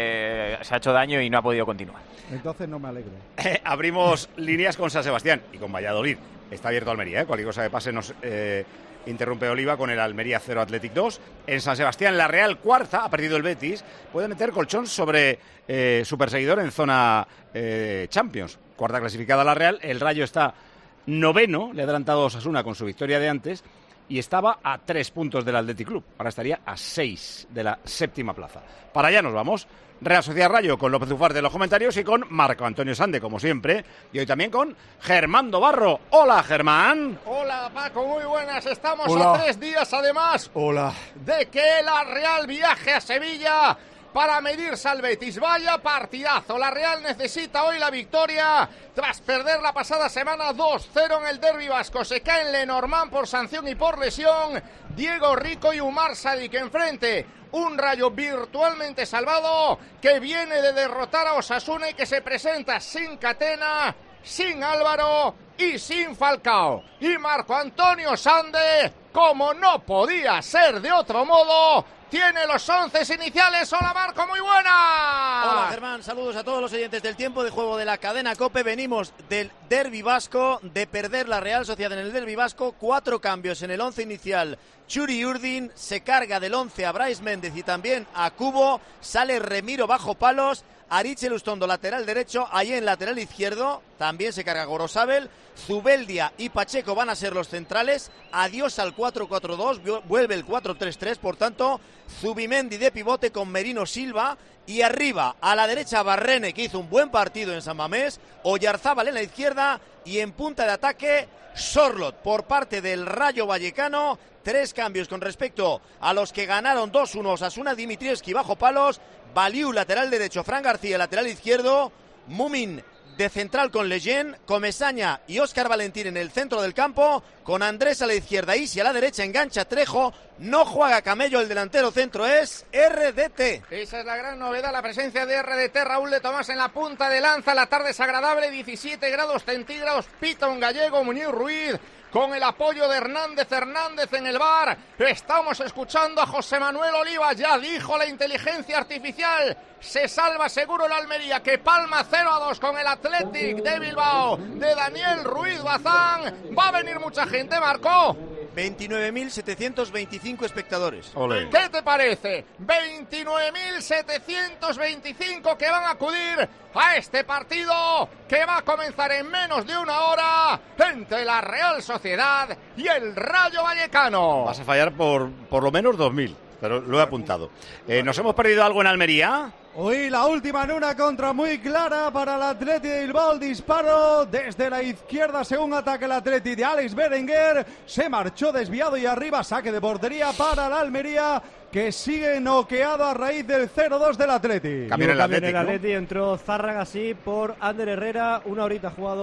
eh, se ha hecho daño y no ha podido continuar. Entonces no me alegro. Eh, abrimos líneas con San Sebastián y con Valladolid. Está abierto Almería, ¿eh? Cualquier cosa que pase nos eh, interrumpe Oliva con el Almería cero Athletic dos. En San Sebastián, la Real cuarta, ha perdido el Betis. Puede meter colchón sobre eh, su perseguidor en zona eh, Champions. Cuarta clasificada la Real, el Rayo está noveno, le ha adelantado Osasuna con su victoria de antes y estaba a tres puntos del Athletic Club. Ahora estaría a seis de la séptima plaza. Para allá nos vamos. Real Sociedad Rayo con López Ufarte en los comentarios y con Marco Antonio Sande, como siempre. Y hoy también con Germán Dobarro. Hola, Germán. Hola, Paco, muy buenas. Estamos Hola. a tres días, además, Hola. de que la Real viaje a Sevilla para medirse al Betis. Vaya partidazo. La Real necesita hoy la victoria tras perder la pasada semana dos cero en el derbi vasco. Se cae en Lenormand por sanción y por lesión Diego Rico y Umar Sadik enfrente. Un Rayo virtualmente salvado que viene de derrotar a Osasuna y que se presenta sin Catena, sin Álvaro y sin Falcao. Y Marco Antonio Sande, como no podía ser de otro modo, tiene los once iniciales. Hola Marco, muy buena. Hola Germán, saludos a todos los oyentes del tiempo de juego de la cadena COPE. Venimos del derbi vasco, de perder la Real Sociedad en el derbi vasco. Cuatro cambios en el once inicial. Churi Urdin se carga del once a Brais Méndez y también a Cubo. Sale Remiro bajo palos. Ariche Lustondo, lateral derecho. Ahí en lateral izquierdo también se carga Gorosabel. Zubeldia y Pacheco van a ser los centrales. Adiós al cuatro cuatro dos. Vuelve el cuatro tres tres. Por tanto, Zubimendi de pivote con Merino Silva. Y arriba, a la derecha, Barrene, que hizo un buen partido en San Mamés. Oyarzábal en la izquierda. Y en punta de ataque, Sorlot por parte del Rayo Vallecano. Tres cambios con respecto a los que ganaron dos uno Osasuna. Dimitrievski bajo palos. Baliu, lateral derecho. Fran García, lateral izquierdo. Mumin de central con Leyen. Comesaña y Óscar Valentín en el centro del campo. Con Andrés a la izquierda. Isi a la derecha. Engancha Trejo. No juega Camello. El delantero centro es R D T. Esa es la gran novedad, la presencia de R D T. Raúl de Tomás en la punta de lanza. La tarde es agradable. diecisiete grados centígrados. Pita un gallego, Muñiz Ruiz. Con el apoyo de Hernández Hernández en el bar. Estamos escuchando a José Manuel Oliva. Ya dijo la inteligencia artificial. Se salva seguro el Almería, que palma cero a dos con el Athletic de Bilbao de Daniel Ruiz Bazán. Va a venir mucha gente, Marco. veintinueve mil setecientos veinticinco espectadores. Olé. ¿Qué te parece? veintinueve mil setecientos veinticinco que van a acudir a este partido que va a comenzar en menos de una hora entre la Real Sociedad y el Rayo Vallecano. Vas a fallar por por lo menos dos mil, pero lo he apuntado. Eh, ¿Nos hemos perdido algo en Almería? Hoy la última en una contra muy clara para el Atleti de Bilbao. El disparo desde la izquierda según ataque el Atleti de Alex Berenguer. Se marchó desviado y arriba saque de portería para la Almería, que sigue noqueado a raíz del cero dos del Atleti. Cambio en el Atleti, ¿no? Entró Zárraga, sí, por Ander Herrera. Una horita jugado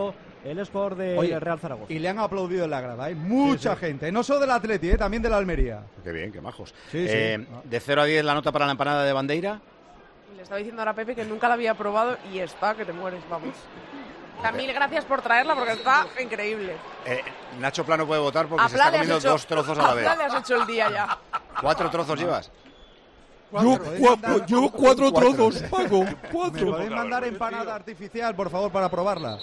el Sport de Oye, Real Zaragoza. Y le han aplaudido en la grada, hay mucha Sí, sí. gente, no solo del Atleti, ¿eh? También del Almería. Qué bien, qué majos. Sí, Eh, sí. de cero a diez la nota para la empanada de Bandeira. Le estaba diciendo ahora a Pepe que nunca la había probado y está, que te mueres, vamos. O sea, mil gracias por traerla porque está increíble. Eh, Nacho Plano puede votar porque A se está Pla le has comiendo hecho- dos trozos a la a vez. Pla le has hecho el día ya. ¿Cuatro trozos llevas? Yo, cua- yo cuatro trozos, Paco. ¿Me Cuatro. podéis mandar empanada artificial, por favor, para probarla?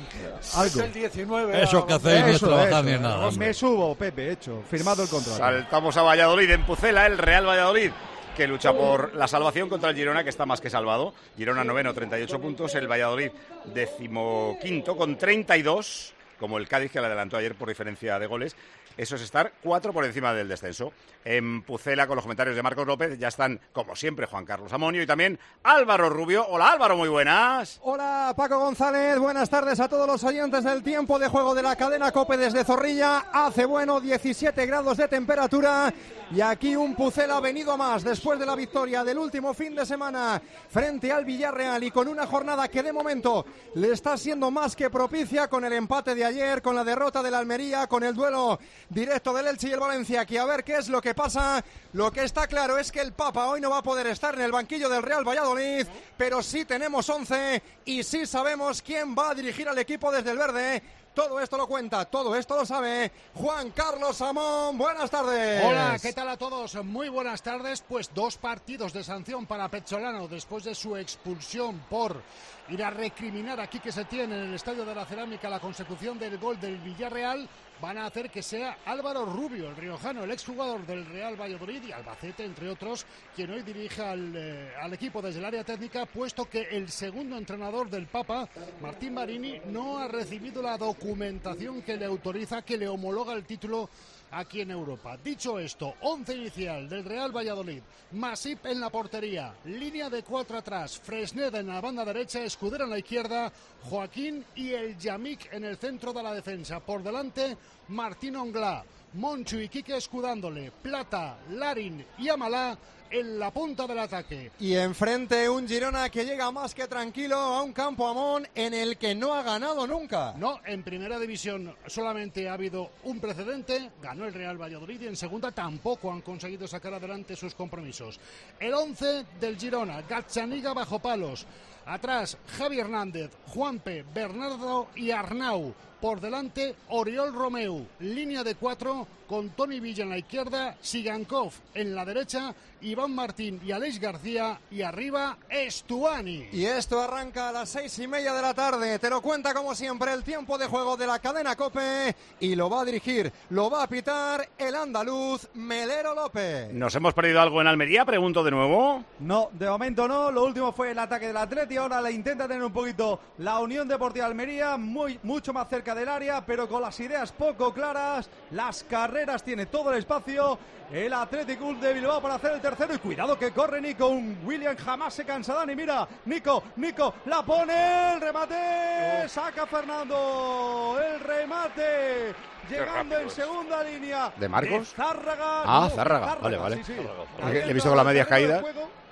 Es el diecinueve. Eso que hacéis no es Eso, trabajar eso. ni nada. hombre. Me subo, Pepe, hecho. Firmado el contrato. Saltamos a Valladolid, en Pucela, el Real Valladolid, que lucha por la salvación contra el Girona, que está más que salvado. Girona noveno, treinta y ocho puntos. El Valladolid decimoquinto con treinta y dos, como el Cádiz, que le adelantó ayer por diferencia de goles. Eso es estar cuatro por encima del descenso. En Pucela, con los comentarios de Marcos López, ya están, como siempre, Juan Carlos Amonio y también Álvaro Rubio. Hola, Álvaro, muy buenas. Hola, Paco González, buenas tardes a todos los oyentes del tiempo de juego de la cadena COPE desde Zorrilla. Hace bueno, diecisiete grados de temperatura y aquí un Pucela venido a más después de la victoria del último fin de semana frente al Villarreal y con una jornada que de momento le está siendo más que propicia con el empate de ayer, con la derrota del Almería, con el duelo directo del Elche y el Valencia, que a ver qué es lo que pasa. Lo que está claro es que el Papa hoy no va a poder estar en el banquillo del Real Valladolid, pero sí tenemos once y sí sabemos quién va a dirigir al equipo desde el verde. Todo esto lo cuenta, todo esto lo sabe Juan Carlos Amón. Buenas tardes. Hola, ¿qué tal a todos? Muy buenas tardes. Pues dos partidos de sanción para Pezzolano después de su expulsión por ir a recriminar a Quique Setién en el Estadio de la Cerámica la consecución del gol del Villarreal. Van a hacer que sea Álvaro Rubio, el riojano, el exjugador del Real Valladolid y Albacete, entre otros, quien hoy dirige al, eh, al equipo desde el área técnica, puesto que el segundo entrenador del Papa, Martín Marini, no ha recibido la documentación que le autoriza, que le homologa el título aquí en Europa. Dicho esto, once inicial del Real Valladolid, Masip en la portería, línea de cuatro atrás, Fresneda en la banda derecha, Escudero en la izquierda, Joaquín y el Yamik en el centro de la defensa. Por delante, Martín Onglá, Monchu y Quique escudándole, Plata, Larin y Amalá en la punta del ataque. Y enfrente un Girona que llega más que tranquilo a un campo Amón en el que no ha ganado nunca. No, en primera división solamente ha habido un precedente, ganó el Real Valladolid y en segunda tampoco han conseguido sacar adelante sus compromisos. El once del Girona, Gazzaniga bajo palos, atrás Javi Hernández, Juanpe, Bernardo y Arnau. Por delante, Oriol Romeu, línea de cuatro, con Toni Villa en la izquierda, Sigankov en la derecha, Iván Martín y Aleix García, y arriba, Estuani. Y esto arranca a las seis y media de la tarde. Te lo cuenta como siempre el tiempo de juego de la cadena COPE y lo va a dirigir, lo va a pitar el andaluz Melero López. ¿Nos hemos perdido algo en Almería? Pregunto de nuevo. No, de momento no. Lo último fue el ataque del Atleti. Ahora le intenta tener un poquito la Unión Deportiva Almería, muy, mucho más cerca del área, pero con las ideas poco claras. Las carreras, tiene todo el espacio el Athletic Club de Bilbao para hacer el tercero. Y cuidado que corre Nico. Un William jamás se cansa, Dani. Mira, Nico, Nico, la pone, el remate. Saca Fernando, el remate. Llegando en segunda línea. ¿De Marcos? De Zárraga. Ah, No, Zárraga. Vale, vale. Sí, sí. Le he visto con la media caída.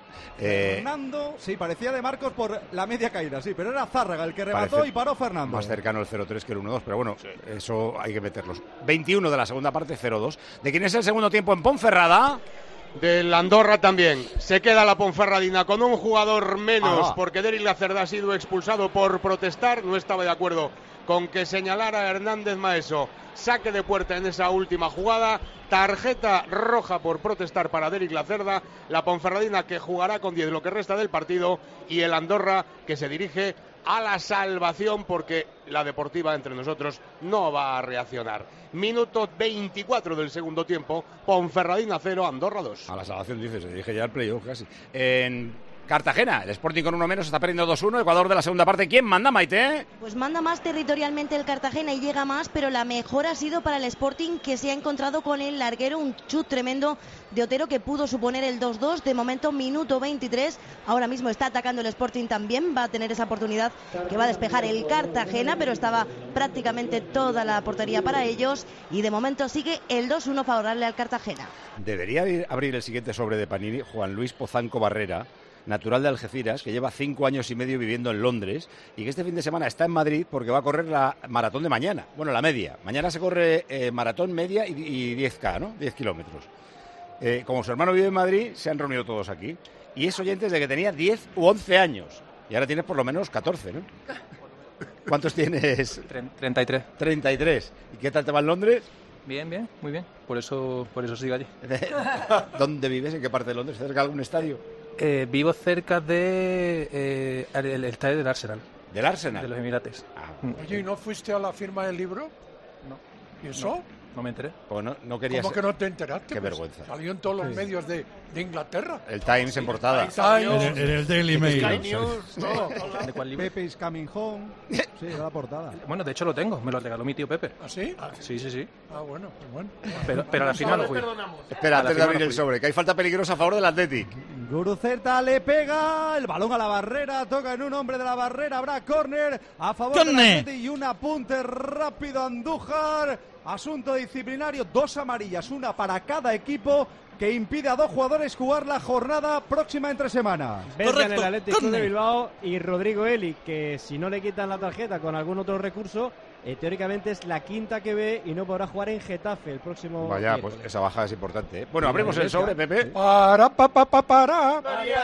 Eh, Fernando, sí, parecía de Marcos por la media caída, sí, pero era Zárraga el que remató y paró Fernando. Más cercano el cero tres que el uno dos, pero bueno, eso hay que meterlos. veintiuno de la segunda parte, cero dos. ¿De quién es el segundo tiempo en Ponferrada? Del Andorra también. Se queda la Ponferradina con un jugador menos Ah. porque Derrick Lacerda ha sido expulsado por protestar. No estaba de acuerdo con que señalara a Hernández Maeso saque de puerta en esa última jugada. Tarjeta roja por protestar para Derrick Lacerda. La Ponferradina que jugará con diez lo que resta del partido y el Andorra que se dirige a la salvación porque la Deportiva entre nosotros no va a reaccionar. Minuto veinticuatro del segundo tiempo. Ponferradina cero, Andorra dos. A la salvación, dice, se dirige ya al playoff casi. En Cartagena, el Sporting con uno menos está perdiendo dos uno. Ecuador de la segunda parte. ¿Quién manda, Maite? Pues manda más territorialmente el Cartagena y llega más, pero la mejor ha sido para el Sporting, que se ha encontrado con el larguero, un chut tremendo de Otero que pudo suponer el dos dos. De momento, minuto veintitrés. Ahora mismo está atacando el Sporting también. Va a tener esa oportunidad que va a despejar el Cartagena, pero estaba prácticamente toda la portería para ellos. Y de momento sigue el dos uno favorable al Cartagena. Debería ir- abrir el siguiente sobre de Panini Juan Luis Pozanco Barrera, natural de Algeciras, que lleva cinco años y medio viviendo en Londres y que este fin de semana está en Madrid porque va a correr la maratón de mañana. Bueno, la media. Mañana se corre eh, maratón media y, y diez K, ¿no? diez kilómetros. Eh, como su hermano vive en Madrid, se han reunido todos aquí. Y es oyente desde que tenía diez u once años. Y ahora tienes por lo menos catorce, ¿no? ¿Cuántos tienes? treinta y tres. treinta y tres. ¿Y qué tal te va en Londres? Bien, bien, muy bien. Por eso, por eso sigo allí. ¿Dónde vives? ¿En qué parte de Londres? ¿Cerca de algún estadio? Eh, vivo cerca de eh, el, el estadio del Arsenal. ¿Del Arsenal? De los Emirates. Ah. Mm. Oye, ¿y no fuiste a la firma del libro? No. ¿Y eso? No. No me enteré. Pues no, no querías... ¿Cómo que no te enteraste? Qué Pues vergüenza. Salió en todos los Sí. medios de, de Inglaterra. El Times en portada. El Times. En el, en el Daily Mail. Sky News, todo. ¿De cuál libro? Pepe is coming home. Sí, de la portada. Bueno, de hecho lo tengo. Me lo regaló mi tío Pepe. ¿Ah, sí? Sí, sí, sí. Ah, bueno, pues bueno. Pero, pero a la final no fui. Espera, A la antes de final abrir no el fui. sobre, que hay falta peligrosa a favor del Athletic. Guruceta le pega el balón a la barrera, toca en un hombre de la barrera, habrá córner a favor del ¡Córner! Atleti y un apunte rápido a Andújar. Asunto disciplinario, dos amarillas, una para cada equipo, que impide a dos jugadores jugar la jornada próxima entre semana. Vesga en el Athletic Club de Bilbao y Rodrigo Eli, que si no le quitan la tarjeta con algún otro recurso, eh, teóricamente es la quinta que ve y no podrá jugar en Getafe el próximo Vaya, miércoles. pues esa bajada es importante, ¿eh? Bueno, abrimos el sobre, Pepe. Para, pa, pa, pa, para.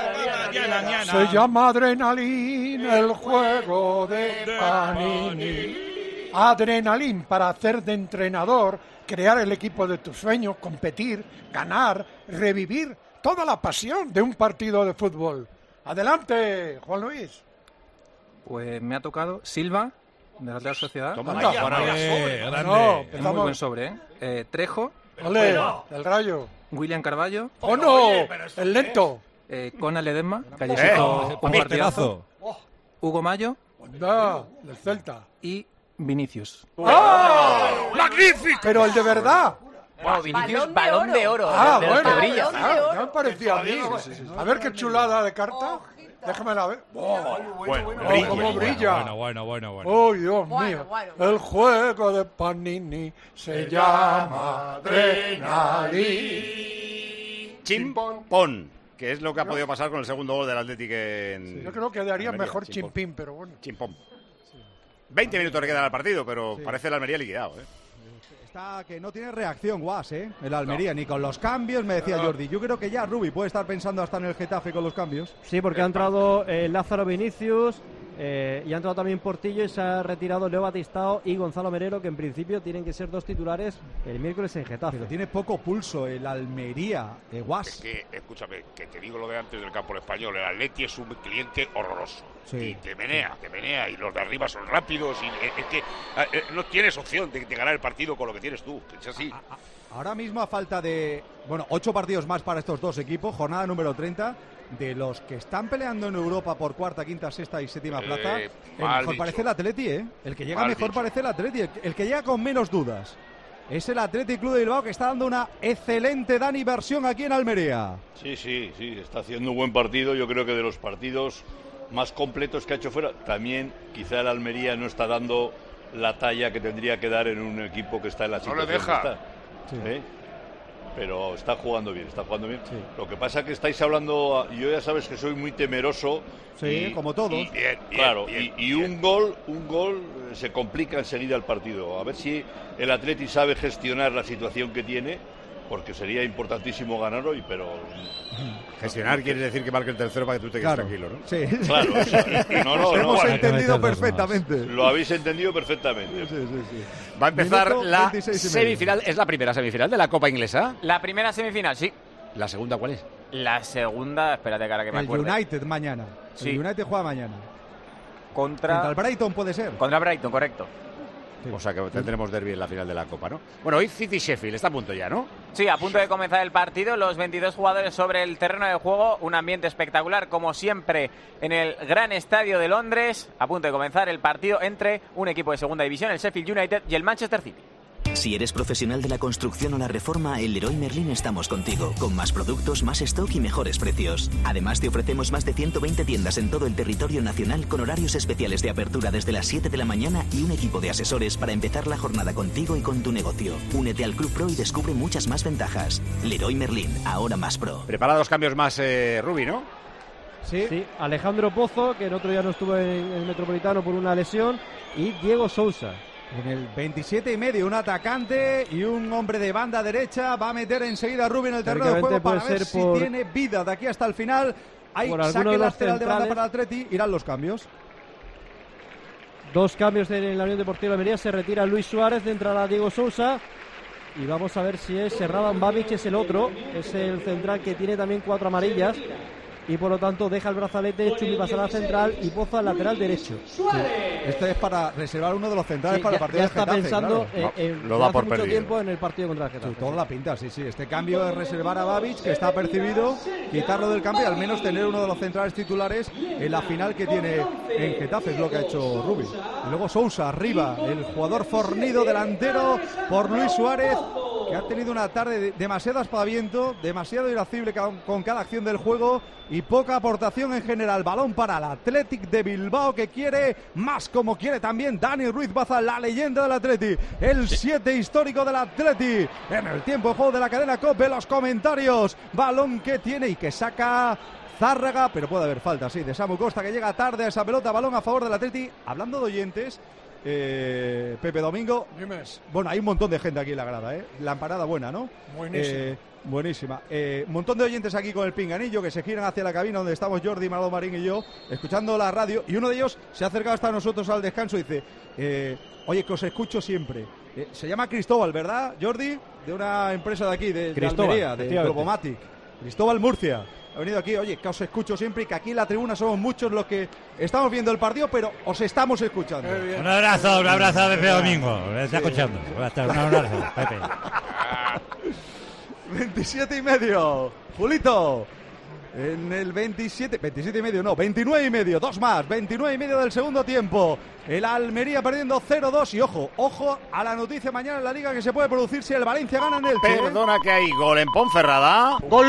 Se llama Adrenalina, el juego de Panini. Adrenalín para hacer de entrenador, crear el equipo de tus sueños, competir, ganar, revivir toda la pasión de un partido de fútbol. Adelante, Juan Luis. Pues me ha tocado Silva, de la Real Sociedad. Toma, Anda, vaya, vaya Eh, sobre. grande. No, Es empezamos. muy buen sobre, ¿eh? Eh, Trejo. Ole, el Rayo. William Carballo. ¡Oh, no! El lento. Eh, Conal Ledesma, que ayer Eh, hizo un un partidazo. Hugo Mayo. Anda, del Celta. Y Vinicius. ¡Ah! ¡Magnífico! Pero el de verdad. No, Vinicius, balón de oro. Ah, de los bueno, que brilla. ah, ya me parecía a mí. Sí, sí, sí. A ver qué chulada de carta. Déjamela ver. Oh, Bueno, oh, brilla, cómo brilla. Bueno, bueno, bueno, bueno. Oh, Dios Bueno, mío. bueno. El juego de Panini se llama Adrenalín. Chimpón, que es lo que ha podido pasar con el segundo gol del Athletic en... Yo creo que daría en Almería, mejor chimpón. chimpín, pero bueno. Chimpón. veinte minutos le quedan al partido, pero parece el Almería liquidado, ¿eh? Está que no tiene reacción Guas, ¿eh? El Almería, ni con los cambios, me decía Jordi. Yo creo que ya Rubi puede estar pensando hasta en el Getafe con los cambios. Sí, porque ha entrado eh, Lázaro Vinicius eh, y ha entrado también Portillo y se ha retirado Leo Batistao y Gonzalo Merero, que en principio tienen que ser dos titulares el miércoles en Getafe. Pero tiene poco pulso el Almería, eh, Guas. Es que, escúchame, que te digo lo de antes del campo español. El Atleti es un cliente horroroso. Sí. Y te menea, te menea. Y los de arriba son rápidos. Y eh, es que eh, no tienes opción de, de ganar el partido con lo que tienes tú. Es así. Ahora mismo a falta de, bueno, ocho partidos más para estos dos equipos, jornada número treinta, de los que están peleando en Europa por cuarta, quinta, sexta y séptima Eh, plaza, el mal mejor dicho. parece el Atleti, ¿eh? El que llega Mal mejor dicho. parece el Atleti, el, el que llega con menos dudas. Es el Athletic Club de Bilbao, que está dando una excelente Dani versión aquí en Almería. Sí, sí, sí, está haciendo un buen partido. Yo creo que de los partidos más completos que ha hecho fuera, también quizá el Almería no está dando la talla que tendría que dar en un equipo que está en la No situación le deja. que está. ¿Eh? Pero está jugando bien, está jugando bien. Lo que pasa es que estáis hablando, yo ya sabes que soy muy temeroso. Sí, como todos. y- Bien, bien, claro, bien, y, y un gol, un gol eh, se complica enseguida el partido. A ver si el Atleti sabe gestionar la situación que tiene, porque sería importantísimo ganar hoy, pero... Gestionar quiere decir que marque el tercero para que tú te quedes Claro. tranquilo, ¿no? Sí. Claro, eso, no, no, Lo no, hemos bueno, entendido perfectamente. lo habéis entendido perfectamente. Sí, sí, sí. Va a empezar Minuto la veintiséis y medio. semifinal. ¿Es la primera semifinal de la Copa Inglesa? La primera semifinal, sí. ¿La segunda cuál es? La segunda, espérate, cara, que me El acuerdo. United mañana. Sí. El United juega mañana. Contra... Contra el Brighton puede ser. Contra Brighton, correcto. O sea que tendremos derbi en la final de la Copa, ¿no? Bueno, hoy City Sheffield está a punto ya, ¿no? Sí, a punto de comenzar el partido, los veintidós jugadores sobre el terreno de juego, un ambiente espectacular como siempre en el gran estadio de Londres, a punto de comenzar el partido entre un equipo de segunda división, el Sheffield United y el Manchester City. Si eres profesional de la construcción o la reforma, en Leroy Merlin estamos contigo, con más productos, más stock y mejores precios. Además, te ofrecemos más de ciento veinte tiendas en todo el territorio nacional con horarios especiales de apertura desde las siete de la mañana y un equipo de asesores para empezar la jornada contigo y con tu negocio. Únete al Club Pro y descubre muchas más ventajas. Leroy Merlin, ahora más pro. Prepara los cambios más, eh, Rubi, ¿no? Sí. sí. Alejandro Pozo, que el otro día no estuvo en el Metropolitano por una lesión, y Diego Sousa. En el veintisiete y medio, un atacante y un hombre de banda derecha. Va a meter enseguida a Rubio en el terreno de juego para ver si por, tiene vida de aquí hasta el final. Hay saque lateral de banda para el Atleti. Irán los cambios. Dos cambios en la Unión Deportiva de Almería. Se retira Luis Suárez, entrará Diego Sousa. Y vamos a ver si es Serradan Babic, es el otro. Es el central que tiene también cuatro amarillas. Y por lo tanto deja el brazalete, Chumi pasará a central y Pozo al lateral derecho. Sí. Esto es para reservar uno de los centrales sí, para ya, el partido ya de Getafe. Está pensando claro. en, en, lo da por mucho perdido. tiempo en el partido contra el Getafe. Sí, toda la pinta, sí, sí. Este cambio es reservar a Babic, que está percibido, quitarlo del campo y al menos tener uno de los centrales titulares en la final que tiene en Getafe, es lo que ha hecho Rubio. Y luego Sousa, arriba, el jugador fornido delantero por Luis Suárez, que ha tenido una tarde de demasiado aspaviento, demasiado irascible con cada acción del juego y poca aportación en general. Balón para el Athletic de Bilbao, que quiere más, como quiere también Dani Ruiz Baza, la leyenda del Athletic, el siete histórico del Athletic. En el tiempo de juego de la cadena COPE, los comentarios. Balón que tiene y que saca Zárraga, pero puede haber falta, sí, de Samu Costa, que llega tarde a esa pelota. Balón a favor del Athletic. Hablando de oyentes, Eh, Pepe Domingo, Dimes. Bueno, hay un montón de gente aquí en la grada, ¿eh? La empanada buena, ¿no? Buenísima. Eh, buenísima. Un eh, montón de oyentes aquí con el pinganillo que se giran hacia la cabina donde estamos Jordi, Manolo Marín y yo, escuchando la radio, y uno de ellos se ha acercado hasta nosotros al descanso y dice, eh, oye, que os escucho siempre. Eh, se llama Cristóbal, ¿verdad, Jordi? De una empresa de aquí, de, de Almería, de Globomatic. Cristóbal Murcia. Ha venido aquí, oye, que os escucho siempre y que aquí en la tribuna somos muchos los que estamos viendo el partido, pero os estamos escuchando. Un abrazo, un abrazo a Pepe Domingo. Me está sí. escuchando. Un abrazo, Pepe. veintisiete y medio. Julito. En el veintisiete, veintisiete y medio, no, veintinueve y medio, dos más, veintinueve y medio del segundo tiempo. El Almería perdiendo cero dos y ojo, ojo a la noticia mañana en la Liga que se puede producir si el Valencia gana en el Perdona que hay gol en Ponferrada. Gol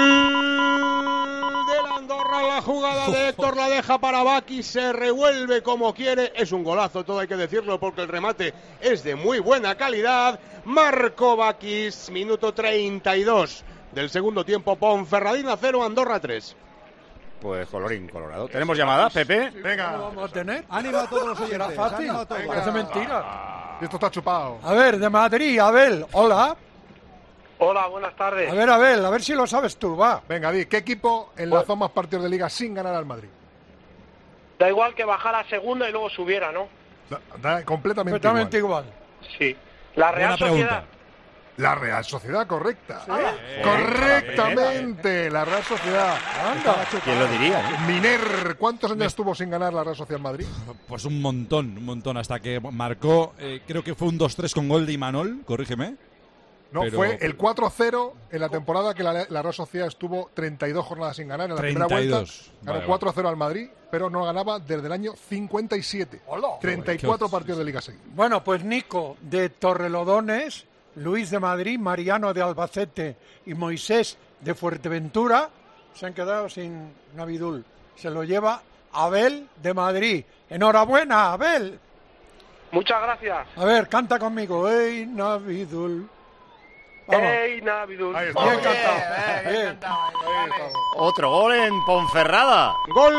del Andorra, la jugada de Héctor la deja para Baki, se revuelve como quiere, es un golazo, todo hay que decirlo porque el remate es de muy buena calidad. Marco Bakis, minuto treinta y dos. Del segundo tiempo, Ponferradina cero, Andorra tres. Pues colorín colorado. ¿Tenemos llamada, Pepe? Venga, ¿lo vamos a tener? Ánimo a todos los oyentes. Era fácil. Parece mentira. Ah, esto está chupado. A ver, de Madrid, Abel, hola. Hola, buenas tardes. A ver, Abel, a ver si lo sabes tú, va. Venga, di, ¿qué equipo enlazó más partidos de Liga sin ganar al Madrid? Da igual que bajara a segunda y luego subiera, ¿no? Da, da completamente, completamente igual. igual. Sí. La Real Buena Sociedad. Pregunta. La Real Sociedad, correcta. ¿Sí? Eh, Correctamente, la Real Sociedad. ¿Quién lo diría? Eh? Miner, ¿cuántos años estuvo sin ganar la Real Sociedad en Madrid? Pues un montón, un montón, hasta que marcó, eh, creo que fue un dos tres con gol de Imanol, corrígeme. No, pero... fue el cuatro cero en la temporada que la, la Real Sociedad estuvo treinta y dos jornadas sin ganar. En la treinta y dos. Primera vuelta ganó vale, cuatro cero vale. al Madrid, pero no ganaba desde el año cincuenta y siete. Hola. treinta y cuatro Qué partidos de Liga seguidos. Bueno, pues Nico de Torrelodones, Luis de Madrid, Mariano de Albacete y Moisés de Fuerteventura se han quedado sin Navidul. Se lo lleva Abel de Madrid. Enhorabuena, Abel. Muchas gracias. A ver, canta conmigo. ¡Ey, Navidul! Vamos. ¡Ey, Navidul! Bien cantado. Bien. Bien. Otro gol en Ponferrada.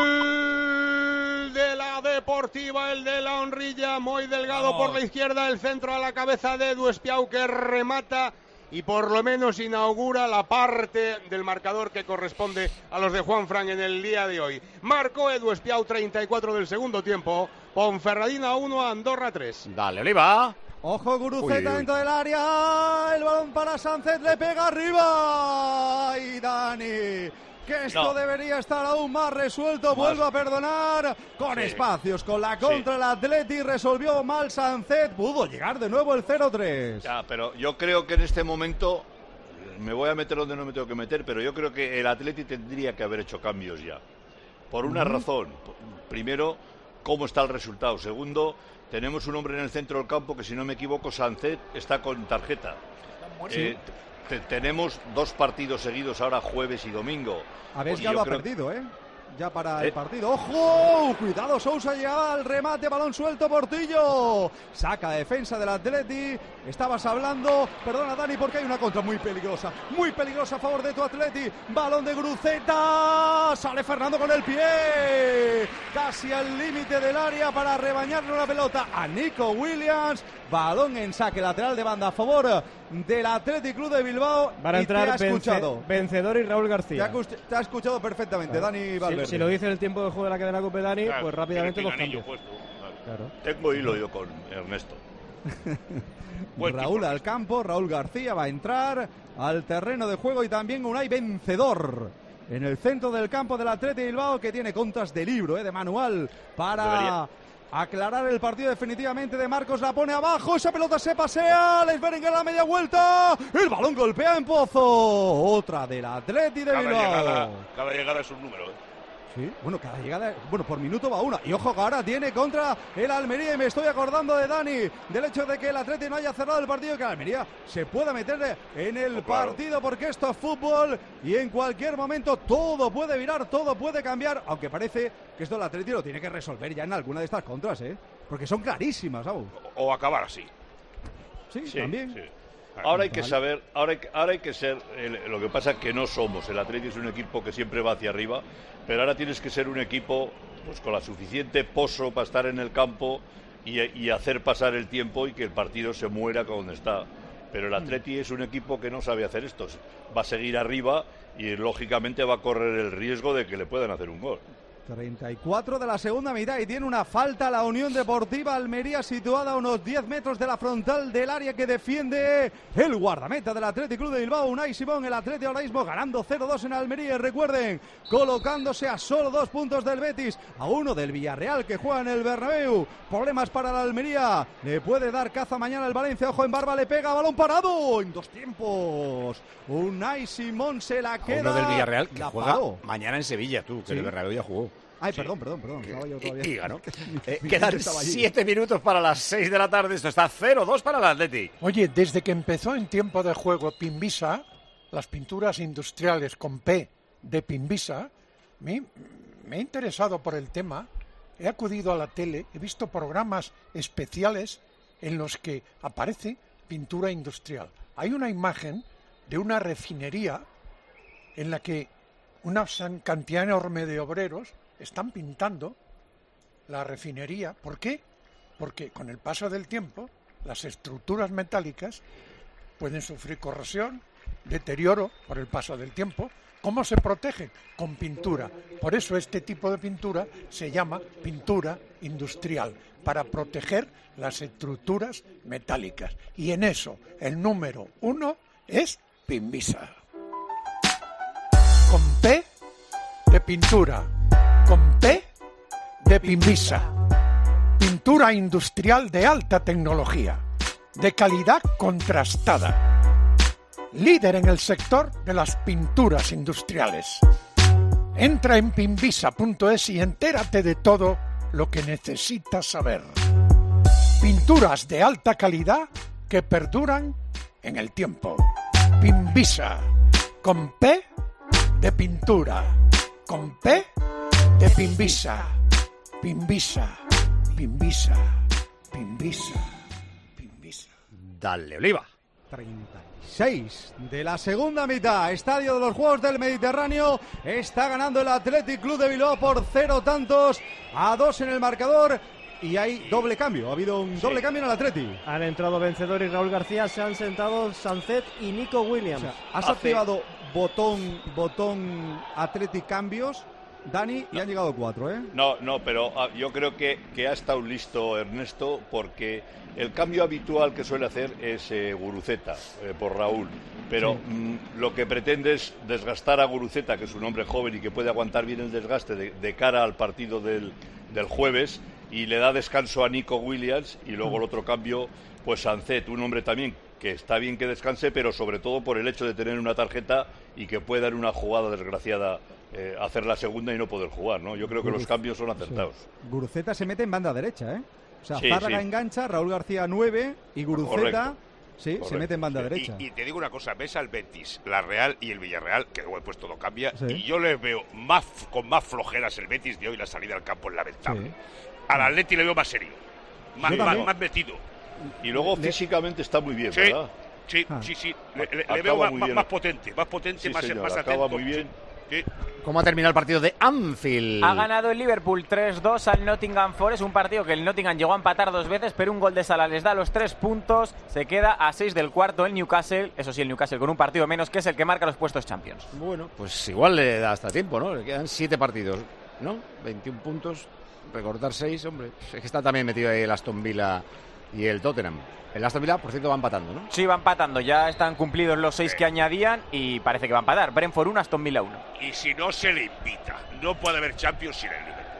Gol de la Deportiva, el de la Honrilla, muy delgado por la izquierda, el centro a la cabeza de Edu Espiau, que remata y por lo menos inaugura la parte del marcador que corresponde a los de Juanfran en el día de hoy. Marcó Edu Espiau, treinta y cuatro del segundo tiempo. Ponferradina uno, Andorra tres. Dale, Oliva. Ojo, Guruceta dentro del área. El balón para Sánchez, le pega arriba. Y Dani, que esto no. debería estar aún más resuelto. Vuelvo a perdonar. Con sí. espacios, con la contra sí. el Atleti. Resolvió mal Sánchez. Pudo llegar de nuevo el cero tres. Ya, pero yo creo que en este momento, me voy a meter donde no me tengo que meter, pero yo creo que el Atleti tendría que haber hecho cambios ya. Por una uh-huh. razón. Primero, cómo está el resultado. Segundo, tenemos un hombre en el centro del campo que, si no me equivoco, Sánchez está con tarjeta. Sí. Eh, te, tenemos dos partidos seguidos ahora, jueves y domingo. Habéis ya lo ha perdido, ¿eh? ya para el ¿Eh? partido. ¡Ojo! Cuidado, Sousa llegaba al remate, balón suelto, Portillo. Saca defensa del Atleti. Estabas hablando, perdona Dani, porque hay una contra muy peligrosa, muy peligrosa a favor de tu Atleti. Balón de Guruceta. Sale Fernando con el pie. Casi al límite del área para rebañarle la pelota a Nico Williams. Balón en saque lateral de banda a favor del Athletic Club de Bilbao. Van a y entrar te ha vence, escuchado. Vencedor y Raúl García. Te ha, te ha escuchado perfectamente, claro. Dani Valverde. Si, si lo dice en el tiempo de juego de la cadena Cope Dani, Claro, pues rápidamente tiene los el pinganillo cambios. puesto. Claro. Tengo hilo yo con Ernesto. Raúl al campo, Raúl García va a entrar al terreno de juego y también Unai vencedor en el centro del campo del Athletic Bilbao, que tiene contras de libro, eh, de manual, para Debería. aclarar el partido definitivamente. De Marcos la pone abajo, esa pelota se pasea, Les Berenguer a la media vuelta, el balón golpea en Pozo, otra del Athletic de Cada Bilbao. llegada, cada llegada es un número, ¿eh? Sí, bueno, cada llegada, bueno, por minuto va una. Y ojo que ahora tiene contra el Almería. Y me estoy acordando de Dani, del hecho de que el Atleti no haya cerrado el partido, que el Almería se pueda meter en el Oh, claro. partido, porque esto es fútbol y en cualquier momento todo puede virar, todo puede cambiar. Aunque parece que esto el Atleti lo tiene que resolver ya en alguna de estas contras, ¿eh? Porque son clarísimas, ¿sabes? O acabar así. Sí, Sí, también. sí. Ahora hay que Vale. saber, ahora hay, que- ahora hay que ser, el- lo que pasa es que no somos, el Atleti es un equipo que siempre va hacia arriba, pero ahora tienes que ser un equipo pues con la suficiente pozo para estar en el campo y, y hacer pasar el tiempo y que el partido se muera con donde está. Pero el Atleti es un equipo que no sabe hacer esto, va a seguir arriba y lógicamente va a correr el riesgo de que le puedan hacer un gol. treinta y cuatro de la segunda mitad y tiene una falta la Unión Deportiva Almería, situada a unos diez metros de la frontal del área que defiende el guardameta del Athletic Club de Bilbao, Unai Simón. El Atleti ahora mismo ganando cero dos en Almería y recuerden, colocándose a solo dos puntos del Betis, a uno del Villarreal que juega en el Bernabéu. Problemas para la Almería, le puede dar caza mañana el Valencia. Ojo en Barba, le pega, balón parado en dos tiempos. Unai Simón se la queda. Uno del Villarreal que La juega paró. mañana en Sevilla, tú, que Sí. el Bernabéu ya jugó. Ay, perdón, perdón, perdón. Estaba yo todavía. Y ganó. Eh, Mi quedan mente estaba allí. siete minutos para las seis de la tarde. Esto está cero dos para el Atleti. Oye, desde que empezó en tiempo de juego Pimbisa, las pinturas industriales con P de Pimbisa, me, me he interesado por el tema, he acudido a la tele, he visto programas especiales en los que aparece pintura industrial. Hay una imagen de una refinería en la que una san- cantidad enorme de obreros están pintando la refinería. ¿Por qué? Porque con el paso del tiempo las estructuras metálicas pueden sufrir corrosión, deterioro por el paso del tiempo. ¿Cómo se protegen? Con pintura. Por eso este tipo de pintura se llama pintura industrial, para proteger las estructuras metálicas. Y en eso el número uno es Pimbisa. Con P de pintura, con P de Pimbisa. Pintura industrial de alta tecnología, de calidad contrastada. Líder en el sector de las pinturas industriales. Entra en pimbisa punto es y entérate de todo lo que necesitas saber. Pinturas de alta calidad que perduran en el tiempo. Pimbisa, con P de pintura, con P de Pimbisa. Pimbisa, Pimbisa, Pimbisa, Pimbisa. Dale, Oliva. treinta y seis de la segunda mitad, estadio de los Juegos del Mediterráneo, está ganando el Athletic Club de Bilbao por cero tantos a dos en el marcador y hay doble cambio, ha habido un doble cambio en el Athletic. Han entrado Vencedor y Raúl García, se han sentado Sancet y Nico Williams. O sea, has Hace- activado botón, botón Athletic cambios, Dani, y han llegado cuatro, ¿eh? No, no, pero ah, yo creo que, que ha estado listo Ernesto, porque el cambio habitual que suele hacer es eh, Guruceta, eh, por Raúl. Pero Sí. mm, lo que pretende es desgastar a Guruceta, que es un hombre joven y que puede aguantar bien el desgaste de, de cara al partido del, del jueves, y le da descanso a Nico Williams, y luego el otro cambio, pues Sancet, un hombre también que está bien que descanse, pero sobre todo por el hecho de tener una tarjeta y que pueda en una jugada desgraciada eh, hacer la segunda y no poder jugar, ¿no? Yo creo que los cambios son acertados. Guruceta se mete en banda derecha, ¿eh? O sea, Sí, Zárraga sí. engancha, Raúl García nueve y Guruceta Correcto. Sí, Correcto. se mete en banda Y- derecha. Y, te digo una cosa, ves al Betis, la Real y el Villarreal, que luego pues todo cambia, Sí. y yo le veo más con más flojeras el Betis de hoy, la salida al campo es lamentable. Sí. Al Atleti le veo más serio, más, Yo más, también. más metido. Y luego físicamente está muy bien, Sí, ¿verdad? sí, Ah. sí, sí. Le, le- le Acaba veo más, muy más- bien. más potente, más potente, Sí, más, señor, más acaba atento. muy bien. Sí. ¿Cómo ha terminado el partido de Anfield? Ha ganado el Liverpool tres dos al Nottingham Forest, un partido que el Nottingham llegó a empatar dos veces, pero un gol de Salah les da los tres puntos, se queda a seis del cuarto el Newcastle, eso sí, el Newcastle con un partido menos, que es el que marca los puestos Champions. Bueno, pues igual le da hasta tiempo, ¿no? Le quedan siete partidos, ¿no? veintiún puntos, recortar seis, hombre. Es que está también metido ahí el Aston Villa y el Tottenham. El Aston Villa, por cierto, va empatando, ¿no? Sí, va empatando, ya están cumplidos los seis que añadían y parece que va a empatar. Brentford uno, Aston Villa uno. Y si no se le invita, no puede haber Champions sin el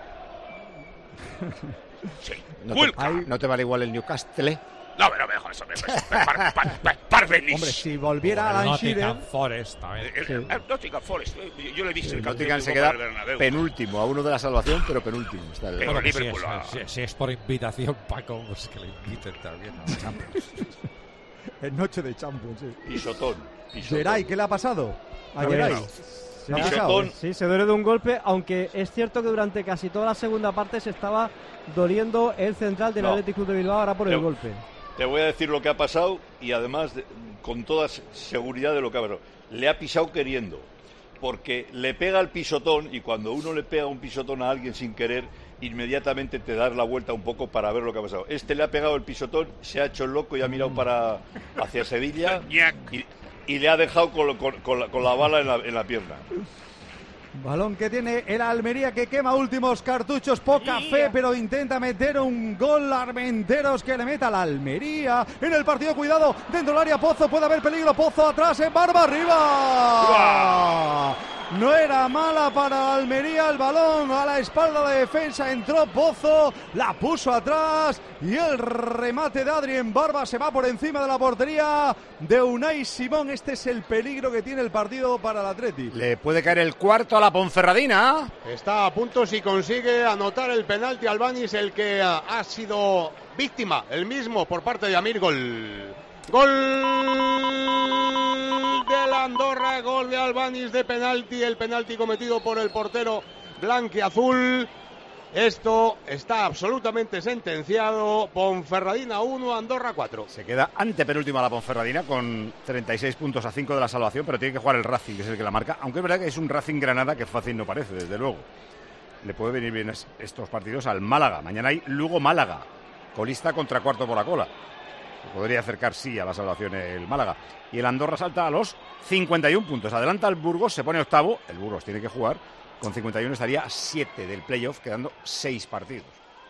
Liverpool. Sí. No Culca. te, no te vale igual el Newcastle. No, pero mejor eso, me par, par, par, Parvenis. Hombre, si volviera El Alan Nottingham Shearer... Forest también. El, el- el Nottingham Forest, eh, yo le he visto El el Nottingham cartel se de queda Copa del Bernabéu. penúltimo, a uno de la salvación, pero penúltimo. Está el- Pero Bueno, que si, Liverpool es, ha- si- si es por invitación, Paco, pues que le inviten también a Champions. En noche de Champions, sí. Pisotón. pisotón. Geray, ¿qué le ha pasado? A Pues, Geray. se ¿Le ha ha- pisado? Sí, se duele de un golpe, aunque es cierto que durante casi toda la segunda parte se estaba doliendo el central del No. Athletic Club de Bilbao ahora por el Pero- golpe. Te voy a decir lo que ha pasado y además de- con toda seguridad de lo que ha pasado. Le ha pisado queriendo, porque le pega el pisotón y cuando uno le pega un pisotón a alguien sin querer, inmediatamente te das la vuelta un poco para ver lo que ha pasado. Este le ha pegado el pisotón, se ha hecho el loco y ha mirado para hacia Sevilla y, y le ha dejado con, lo- con- con la, con la bala en la, en la pierna. Balón que tiene el Almería que quema últimos cartuchos, poca fe, pero intenta meter un gol. Armenteros que le meta al Almería en el partido. Cuidado, dentro del área Pozo, puede haber peligro. Pozo atrás, en Barba arriba. No era mala para Almería el balón a la espalda de defensa. Entró Pozo, la puso atrás y el remate de Adrien Barba se va por encima de la portería de Unai Simón. Este es el peligro que tiene el partido para el Atleti. Le puede caer el cuarto a la Ponferradina. Está a punto si consigue anotar el penalti Albaniz, el que ha, ha sido víctima, el mismo por parte de Amir. Gol. Gol de la Andorra, gol de Albaniz de penalti, el penalti cometido por el portero blanquiazul. Esto está absolutamente sentenciado. Ponferradina uno, Andorra cuatro. Se queda antepenúltima la Ponferradina con treinta y seis puntos a cinco de la salvación, pero tiene que jugar el Racing, que es el que la marca. Aunque es verdad que es un Racing Granada que fácil no parece, desde luego. Le puede venir bien es- estos partidos al Málaga. Mañana hay Lugo-Málaga, colista contra cuarto por la cola. Se podría acercar, sí, a la salvación el Málaga. Y el Andorra salta a los cincuenta y un puntos. Adelanta el Burgos, se pone octavo. El Burgos tiene que jugar. Con cincuenta y uno estaría a siete del playoff, quedando seis partidos.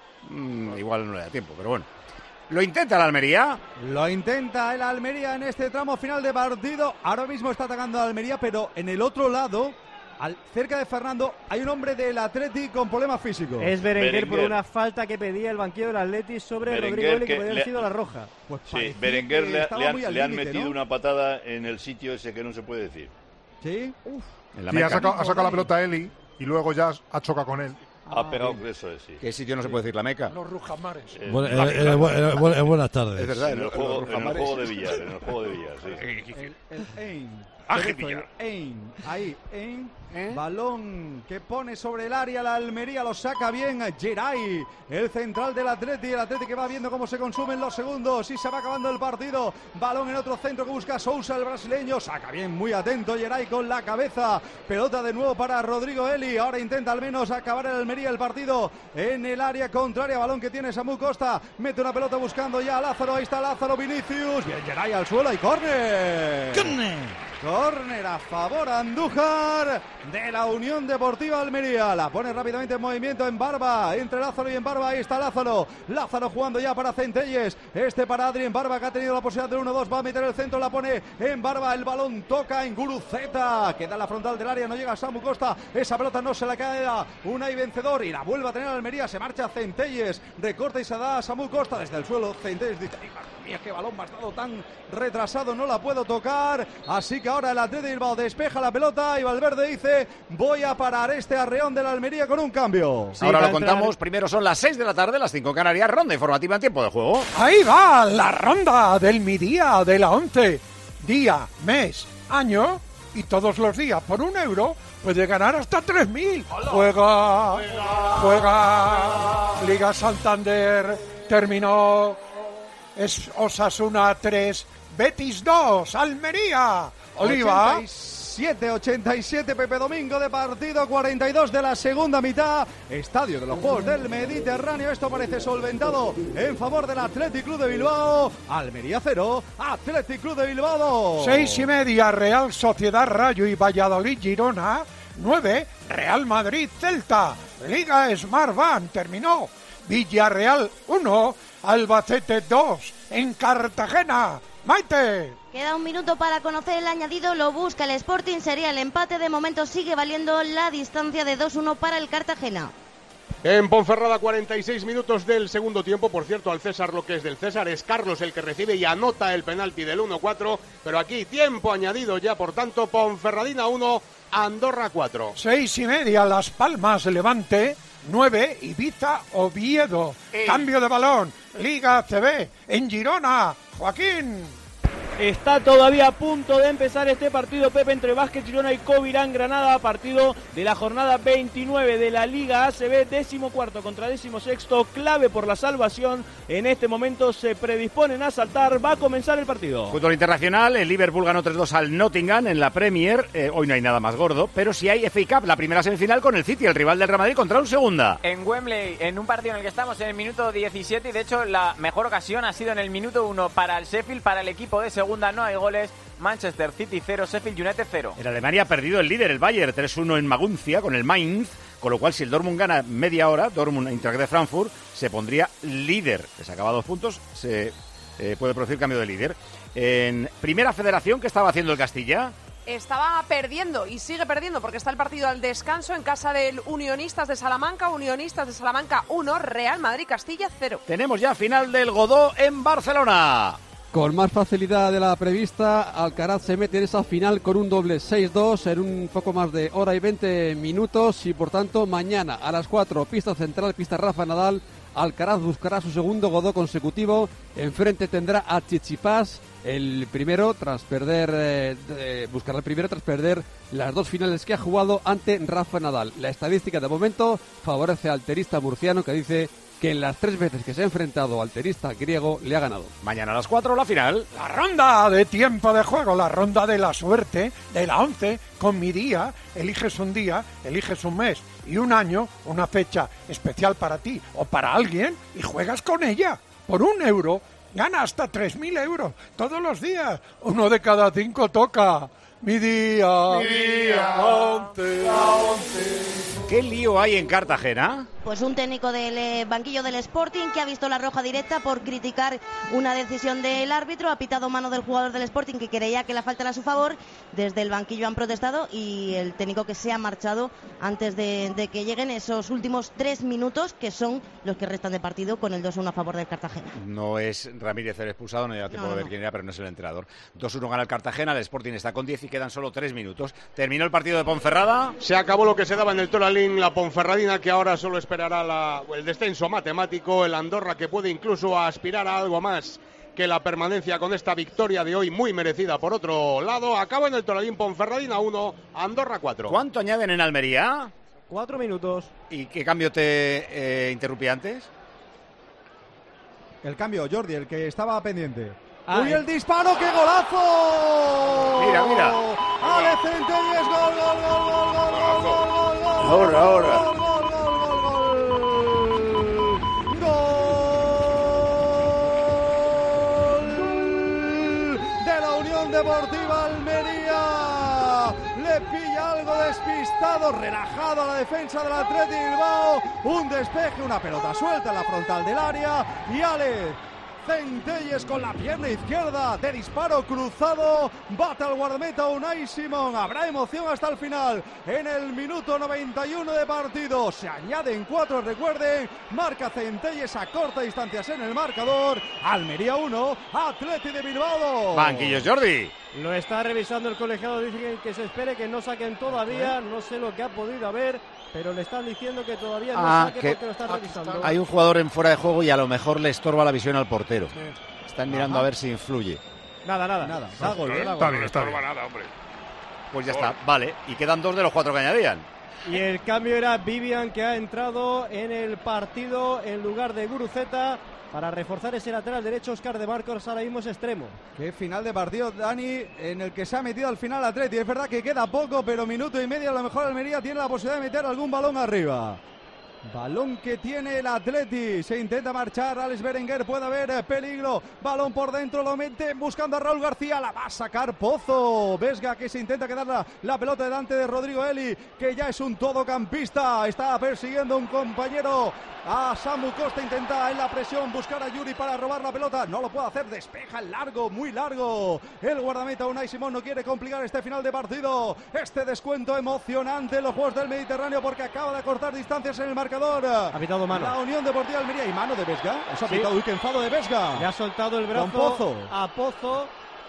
Mm, igual no le da tiempo, pero bueno. Lo intenta el Almería. Lo intenta el Almería en este tramo final de partido. Ahora mismo está atacando al Almería, pero en el otro lado, al, cerca de Fernando, hay un hombre del Atleti con problemas físicos. Es Berenguer, por Berenguer. una falta que pedía el banquillo del Atleti sobre Berenguer, Rodrigo Eli, que, que podría le- haber sido la roja. Pues Sí, parecía Berenguer que le, estaba le han, muy al le han límite, metido ¿no? una patada en el sitio ese que no se puede decir. ¿Sí? En la Sí, ha Meca. sacado, ha sacado la pelota Eli y luego ya ha chocado con él. Ha pegado, eso es, sí. ¿Qué sitio no se puede decir la Meca? Los Rujamares. Eh, Bueno, la eh, Meca. eh, bu- eh, bu- eh, buenas tardes. Es verdad, En el los- juego, los en el Rujamares. juego de billar, en el juego de billar, sí. El, el Ein. Ángel Terezo, el Villar. Ein. Ahí, Ein. ¿Eh? Balón que pone sobre el área la Almería, lo saca bien Geray, el central del Atleti, el Atleti que va viendo cómo se consumen los segundos y se va acabando el partido. Balón en otro centro que busca Sousa, el brasileño, saca bien, muy atento Geray con la cabeza. Pelota de nuevo para Rodrigo Eli, ahora intenta al menos acabar el Almería el partido en el área contraria. Balón que tiene Samu Costa, mete una pelota buscando ya a Lázaro, ahí está Lázaro, Vinicius, bien Geray al suelo y córner. ¡Córner! Córner a favor Andújar de la Unión Deportiva Almería. La pone rápidamente en movimiento en Barba. Entre Lázaro y en Barba. Ahí está Lázaro. Lázaro jugando ya para Centelles. Este para Adrien Barba que ha tenido la posibilidad de uno dos. Va a meter el centro. La pone en Barba. El balón toca en Guruceta. Queda en la frontal del área. No llega Samu Costa. Esa pelota no se la queda. Una y vencedor. Y la vuelve a tener Almería. Se marcha Centelles. Recorta y se da a Samu Costa desde el suelo. Centelles dice: ay, madre mía, qué balón me has dado tan retrasado. No la puedo tocar. Así que porque ahora el Athletic Bilbao despeja la pelota y Valverde dice: voy a parar este arreón de la Almería con un cambio. Sí, ahora lo contamos, primero son las seis de la tarde, las cinco Canarias, ronda informativa en tiempo de juego. Ahí va la ronda del mi día de la once. Día, mes, año y todos los días por un euro puede ganar hasta tres mil. Juega, juega, juega. Liga Santander terminó. Es Osasuna tres, Betis dos, Almería. Oliva. ochenta y siete ochenta y siete, Pepe Domingo de partido, cuarenta y dos de la segunda mitad. Estadio de los Juegos del Mediterráneo. Esto parece solventado en favor del Athletic Club de Bilbao. Almería cero, Athletic Club de Bilbao dos. Seis y media, Real Sociedad Rayo y Valladolid Girona. Nueve, Real Madrid Celta. Liga Smartbank terminó. Villarreal uno, Albacete dos. En Cartagena. Maite. Queda un minuto para conocer el añadido, lo busca el Sporting, sería el empate, de momento sigue valiendo la distancia de dos uno para el Cartagena. En Ponferrada, cuarenta y seis minutos del segundo tiempo. Por cierto, al César lo que es del César. Es Carlos el que recibe y anota el penalti del uno cuatro. Pero aquí tiempo añadido ya, por tanto, Ponferradina uno, Andorra cuatro. Seis y media, Las Palmas Levante. Nueve, Ibiza Oviedo. Ey. Cambio de balón, Liga A C B. En Girona, Joaquín. Está todavía a punto de empezar este partido, Pepe, entre Vázquez Girona y Covirán Granada, partido de la jornada veintinueve de la Liga A C B, décimo cuarto contra décimo sexto, clave por la salvación. En este momento se predisponen a saltar, va a comenzar el partido. Fútbol internacional, el Liverpool ganó tres dos al Nottingham en la Premier, eh, hoy no hay nada más gordo, pero sí hay F A Cup, la primera semifinal con el City, el rival del Real Madrid, contra un segunda. En Wembley, en un partido en el que estamos en el minuto diecisiete, y de hecho la mejor ocasión ha sido en el minuto uno para el Sheffield, para el equipo de segunda. No hay goles. Manchester City cero, Sheffield United cero. En Alemania ha perdido el líder, el Bayern, tres uno en Maguncia con el Mainz, con lo cual si el Dortmund gana media hora, Dortmund Eintracht de Frankfurt, se pondría líder. Le sacaba dos puntos, se eh, puede producir cambio de líder. En Primera Federación, ¿qué estaba haciendo el Castilla? Estaba perdiendo y sigue perdiendo porque está el partido al descanso en casa del Unionistas de Salamanca. Unionistas de Salamanca uno, Real Madrid Castilla cero. Tenemos ya final del Godó en Barcelona. Con más facilidad de la prevista, Alcaraz se mete en esa final con un doble seis dos en un poco más de hora y veinte minutos y por tanto mañana a las cuatro, pista central, pista Rafa Nadal, Alcaraz buscará su segundo Godó consecutivo, enfrente tendrá a Tsitsipas, el primero tras perder, eh, eh, buscará el primero tras perder las dos finales que ha jugado ante Rafa Nadal. La estadística de momento favorece al tenista murciano que dice que en las tres veces que se ha enfrentado al tenista griego le ha ganado. Mañana a las cuatro la final. La ronda de tiempo de juego, la ronda de la suerte, de la once, con mi día. Eliges un día, eliges un mes y un año, una fecha especial para ti o para alguien y juegas con ella. Por un euro, gana hasta tres mil euros todos los días. Uno de cada cinco toca. Mi día, mi día, once, la once. ¿Qué lío hay en Cartagena? Pues un técnico del eh, banquillo del Sporting que ha visto la roja directa por criticar una decisión del árbitro, ha pitado mano del jugador del Sporting que creía que la falta era a su favor. Desde el banquillo han protestado y el técnico que se ha marchado antes de, de que lleguen esos últimos tres minutos que son los que restan de partido con el dos uno a favor del Cartagena. No es Ramírez el expulsado, no ya te No, puedo no, ver no. quién era, pero no es el entrenador. dos uno gana el Cartagena, el Sporting está con diez y quedan solo tres minutos. Terminó el partido de Ponferrada. Se acabó lo que se daba en el Toralín, la Ponferradina que ahora solo esperará la, el descenso matemático, el Andorra que puede incluso aspirar a algo más que la permanencia con esta victoria de hoy muy merecida. Por otro lado, acaba en el Toralín, Ponferradina uno, Andorra cuatro. ¿Cuánto añaden en Almería? Cuatro minutos. ¿Y qué cambio te eh, interrumpí antes? El cambio, Jordi, el que estaba pendiente. Ah, ¡Uy, eh. el disparo! ¡Qué golazo! Mira, mira. ¡Ale Centelles! ¡Gol, gol, gol, gol, gol, gol, gol, gol, gol! Ahora, ahora. ¡Gol, gol, gol, gol, gol! ¡Gol de la Unión Deportiva Almería! Le pilla algo despistado, relajado a la defensa del Athletic Bilbao. Un despeje, una pelota suelta en la frontal del área y Ale Centelles con la pierna izquierda de disparo cruzado, bate al guardameta Unai Simón. Habrá emoción hasta el final. En el minuto noventa y uno de partido se añaden cuatro, recuerden, marca Centelles a corta distancia en el marcador. Almería uno, Atleti de Bilbao dos. Banquillos, Jordi. Lo está revisando el colegiado, dice que se espere que no saquen todavía, no sé lo que ha podido haber, pero le están diciendo que todavía no Ah, saque que porque lo están revisando. Hay un jugador en fuera de juego y a lo mejor le estorba la visión al portero. Están mirando Ajá. a ver si influye. Nada, nada. Nada, da gol, da Está gol. bien, está bien. nada, hombre. Pues ya está, vale. Y quedan dos de los cuatro que añadían. Y el cambio era Vivian, que ha entrado en el partido en lugar de Guruceta para reforzar ese lateral derecho. Óscar de Marcos ahora mismo es extremo. Qué final de partido, Dani, en el que se ha metido al final Atleti. Es verdad que queda poco, pero minuto y medio a lo mejor Almería tiene la posibilidad de meter algún balón arriba. Balón que tiene el Atleti, se intenta marchar, Alex Berenguer, puede haber peligro, balón por dentro, lo mete buscando a Raúl García, la va a sacar Pozo, Vesga que se intenta quedar la, la pelota delante de Rodrigo Eli, que ya es un todocampista, está persiguiendo un compañero, a Samu Costa, intenta en la presión buscar a Yuri para robar la pelota, no lo puede hacer, despeja el largo, muy largo, el guardameta Unai Simón no quiere complicar este final de partido, este descuento emocionante en los Juegos del Mediterráneo porque acaba de cortar distancias en el marcador. Ha pitado mano. La Unión Deportiva Almería y mano de Vesga. Eso ha Sí. pitado. Uy, qué enfado de Vesga. Le ha soltado el brazo Con Pozo. a Pozo.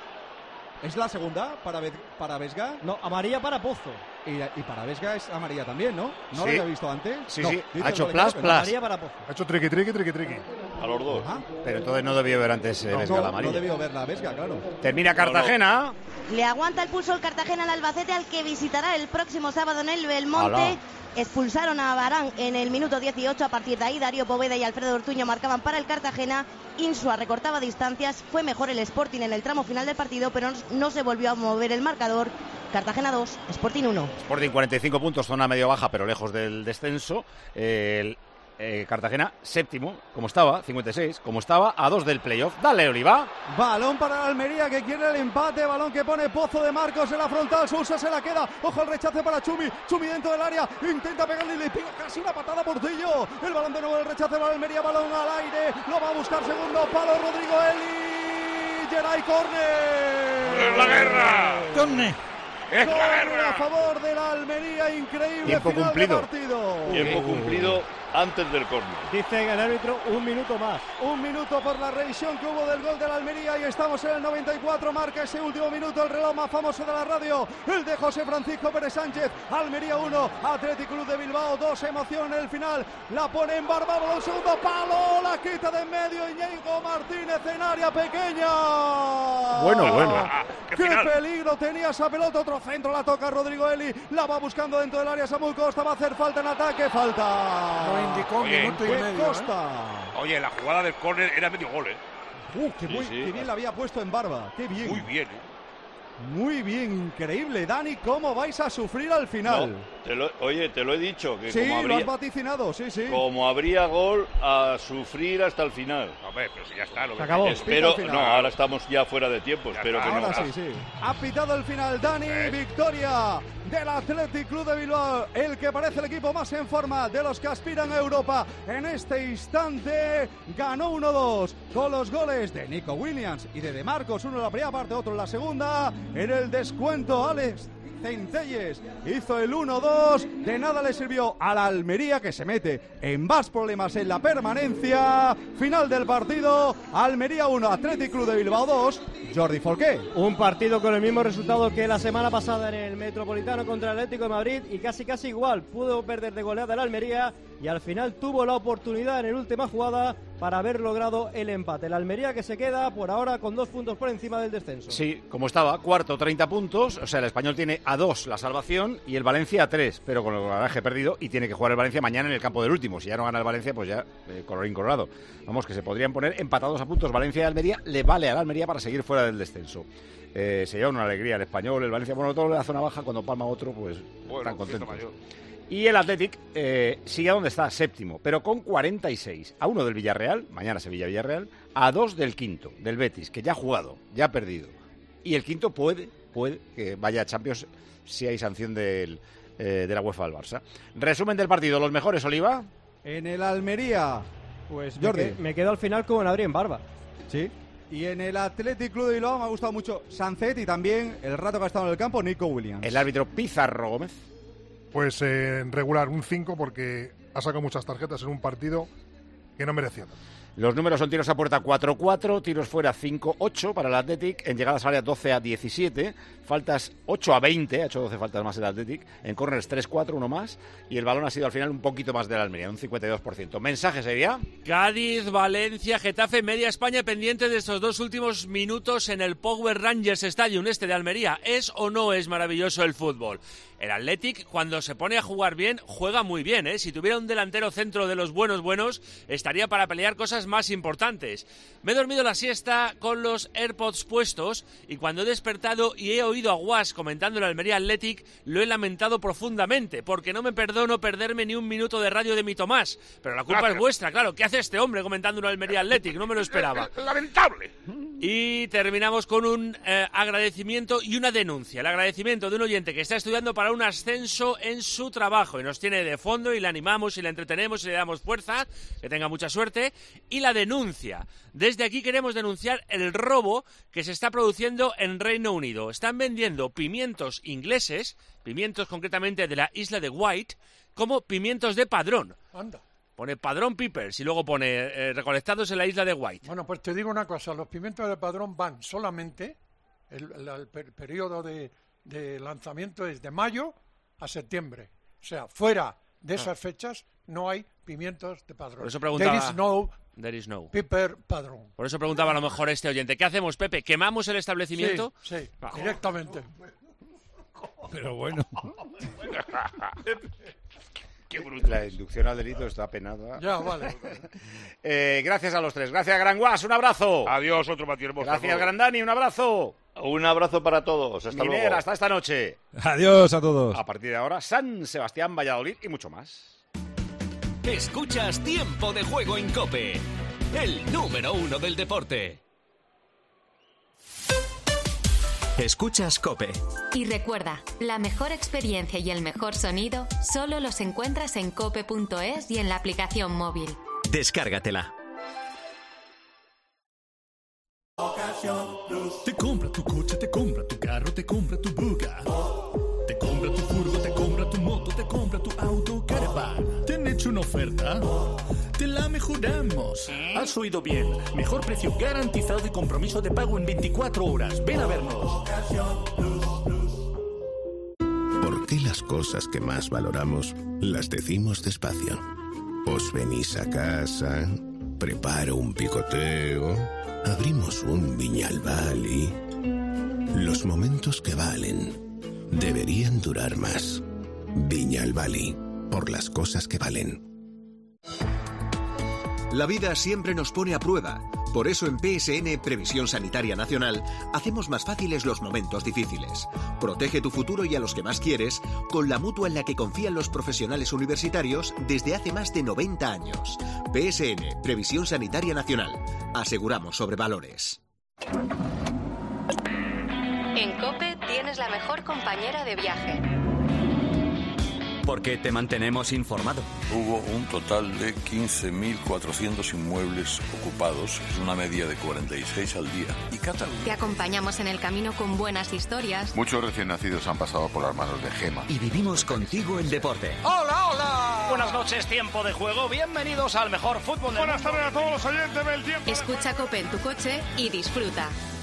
¿Es la segunda para, Ve- para Vesga? No, amarilla para Pozo. Y, y para Vesga es amarilla también, ¿no? ¿No Sí. lo había visto antes? Sí, No, sí. dice Ha el hecho colegiado plas, que no. plas. Amarilla para Pozo. Ha hecho triqui, triqui, triqui, triqui. A los dos. Ajá. Pero entonces no debió ver antes eh, No, Vesga no, la amarilla. no debió ver la Vesga, claro. Termina Cartagena. Le aguanta el pulso el Cartagena al Albacete, al que visitará el próximo sábado en el Belmonte. Alá. Expulsaron a Barán en el minuto dieciocho. A partir de ahí, Darío Poveda y Alfredo Ortuño marcaban para el Cartagena. Insua recortaba distancias. Fue mejor el Sporting en el tramo final del partido, pero no se volvió a mover el marcador. Cartagena dos, Sporting uno. Sporting cuarenta y cinco puntos, zona medio baja, pero lejos del descenso. Eh, el, eh, Cartagena séptimo, como estaba, cincuenta y seis, como estaba, a dos del playoff. Dale, Oliva. Balón para la Almería que quiere el empate. Balón que pone Pozo de Marcos en la frontal. Sousa se la queda. Ojo al rechace para Chumi. Chumi dentro del área. Intenta pegarle y le pega casi una patada por Portillo. El balón de nuevo del rechace para la Almería. Balón al aire. Lo va a buscar segundo palo Rodrigo Eli. Geray Corner. ¡Es la guerra! Corne. ¡Es la Corner a guerra! favor de la Almería. Increíble Tiempo final cumplido. de partido. Tiempo cumplido antes del córner. Dice el árbitro un minuto más. Un minuto por la revisión que hubo del gol de la Almería y estamos en el noventa y cuatro, marca ese último minuto el reloj más famoso de la radio, el de José Francisco Pérez Sánchez. Almería uno, Atlético Club de Bilbao dos, emoción en el final, la pone en barba, balón segundo palo, la quita de en medio Íñigo Martínez en área pequeña. Bueno, bueno. Ah, ¡Qué ¡Qué final! peligro tenía esa pelota! Otro centro, la toca Rodrigo Eli, la va buscando dentro del área Samuel Costa, va a hacer falta en ataque, falta. Lo indicó un Oye, minuto y Fue medio. ¿eh? Costa. Oye, la jugada del córner era medio gol, ¿eh? Uh, qué, Sí, muy- sí. qué bien la había puesto en barba, qué bien. Muy bien, ¿eh? Muy bien, increíble. Dani, ¿cómo vais a sufrir al final? No, te lo- oye, te lo he dicho, que sí, como, lo habría, has vaticinado, sí, sí. como habría gol, a sufrir hasta el final. Hombre, pero si ya está. Lo Se acabó. Espero, Pita al final. no, ahora estamos ya fuera de tiempo, Ya espero está. que no. Ahora sí, sí. Ha pitado el final, Dani, ¿Eh? victoria del Athletic Club de Bilbao, el que parece el equipo más en forma de los que aspiran a Europa. En este instante ganó uno dos con los goles de Nico Williams y de De Marcos, uno en la primera parte, otro en la segunda. En el descuento, Alex Centelles hizo el uno dos, de nada le sirvió a la Almería, que se mete en más problemas en la permanencia. Final del partido, Almería uno, Athletic Club de Bilbao dos. Jordi Folqué. Un partido con el mismo resultado que la semana pasada en el Metropolitano contra el Atlético de Madrid y casi casi igual. Pudo perder de goleada el Almería y al final tuvo la oportunidad en la última jugada para haber logrado el empate. El Almería que se queda por ahora con dos puntos por encima del descenso. Sí, como estaba, cuarto, treinta puntos. O sea, el Español tiene a dos la salvación y el Valencia a tres, pero con el garaje perdido y tiene que jugar el Valencia mañana en el campo del último. Si ya no gana el Valencia, pues ya eh, colorín colorado. Vamos, que se podrían poner empatados a puntos. Valencia y Almería le vale a la Almería para seguir fuera del descenso. Eh, se lleva una alegría el Español, el Valencia, bueno, todo de la zona baja, cuando palma otro, pues Bueno, están fiesta contentos. mayor. Y el Athletic eh, sigue donde está, séptimo, pero con cuarenta y seis. A uno del Villarreal, mañana Sevilla-Villarreal, a dos del quinto, del Betis, que ya ha jugado, ya ha perdido. Y el quinto puede, puede que vaya a Champions si hay sanción del, eh, de la UEFA al Barça. Resumen del partido, los mejores, Oliva. En el Almería, Pues Jordi. me, que- me quedo al final con Adri en barba. Sí. Y en el Athletic Club de Bilbao me ha gustado mucho Sancet y también el rato que ha estado en el campo Nico Williams. El árbitro Pizarro Gómez. Pues eh, regular, un cinco, porque ha sacado muchas tarjetas en un partido que no merecía. Los números son tiros a puerta cuatro cuatro, tiros fuera cinco ocho para el Athletic, en llegadas al área doce a diecisiete, faltas ocho a veinte, ha hecho doce faltas más el Athletic, en córners tres cuatro, uno más, y el balón ha sido al final un poquito más del Almería, un cincuenta y dos por ciento. ¿Mensaje sería? Cádiz, Valencia, Getafe, media España pendiente de estos dos últimos minutos en el Power Rangers Stadium este de Almería. ¿Es o no es maravilloso el fútbol? El Athletic, cuando se pone a jugar bien, juega muy bien, ¿eh? Si tuviera un delantero centro de los buenos buenos, estaría para pelear cosas más importantes. Me he dormido la siesta con los AirPods puestos y cuando he despertado y he oído a Guas comentando el Almería Athletic, lo he lamentado profundamente, porque no me perdono perderme ni un minuto de radio de mi Tomás. Pero la culpa Gracias. es vuestra, claro. ¿Qué hace este hombre comentando el Almería Athletic? No me lo esperaba. ¡Lamentable! Y terminamos con un eh, agradecimiento y una denuncia. El agradecimiento de un oyente que está estudiando para un ascenso en su trabajo y nos tiene de fondo y le animamos y le entretenemos y le damos fuerza, que tenga mucha suerte. Y la denuncia. Desde aquí queremos denunciar el robo que se está produciendo en Reino Unido. Están vendiendo pimientos ingleses, pimientos concretamente de la isla de White, como pimientos de padrón. Anda. Pone Padrón Peppers y luego pone eh, recolectados en la isla de White. Bueno, pues te digo una cosa, los pimientos de padrón van solamente, el, el, el per periodo de, de lanzamiento es de mayo a septiembre. O sea, fuera de esas ah. fechas no hay pimientos de padrón. Por eso preguntaba... There is no... There is no. Pepper padrón. Por eso preguntaba a lo mejor este oyente, ¿qué hacemos, Pepe? ¿Quemamos el establecimiento? Sí, sí, ah. directamente. Pero bueno. Qué bruto. La inducción al delito está penada. Ya, vale. eh, gracias a los tres. Gracias, Gran Guas. Un abrazo. Adiós, otro Mati Hermoso. Gracias, Gran Dani. Un abrazo. Un abrazo para todos. Hasta Miner, luego. Hasta esta noche. Adiós a todos. A partir de ahora, San Sebastián, Valladolid y mucho más. Escuchas Tiempo de Juego en COPE, el número uno del deporte. Escuchas COPE. Y recuerda, la mejor experiencia y el mejor sonido solo los encuentras en cope punto es y en la aplicación móvil. Descárgatela. Te compra tu coche, te compra tu carro, te compra tu buga. Te compra tu furgo, te compra tu moto, te compra tu auto, caravan. ¿Te han hecho una oferta? Te la mejoramos. Has oído bien. Mejor precio garantizado y compromiso de pago en veinticuatro horas. Ven a vernos. ¿Por qué las cosas que más valoramos las decimos despacio? Os venís a casa, preparo un picoteo, abrimos un Viñalbal y... Los momentos que valen deberían durar más. Viñalbal, por las cosas que valen. La vida siempre nos pone a prueba. Por eso en P S N Previsión Sanitaria Nacional hacemos más fáciles los momentos difíciles. Protege tu futuro y a los que más quieres con la mutua en la que confían los profesionales universitarios desde hace más de noventa años. P S N Previsión Sanitaria Nacional. Aseguramos sobre valores. En COPE tienes la mejor compañera de viaje. Porque te mantenemos informado. Hubo un total de quince mil cuatrocientos inmuebles ocupados, es una media de cuarenta y seis al día. Y Cataluña. Te acompañamos en el camino con buenas historias. Muchos recién nacidos han pasado por las manos de Gema. Y vivimos contigo el deporte. ¡Hola, hola! Buenas noches, Tiempo de Juego. Bienvenidos al mejor fútbol del Buenas mundo. tardes a todos los oyentes del Tiempo. Escucha COPE en tu coche y disfruta.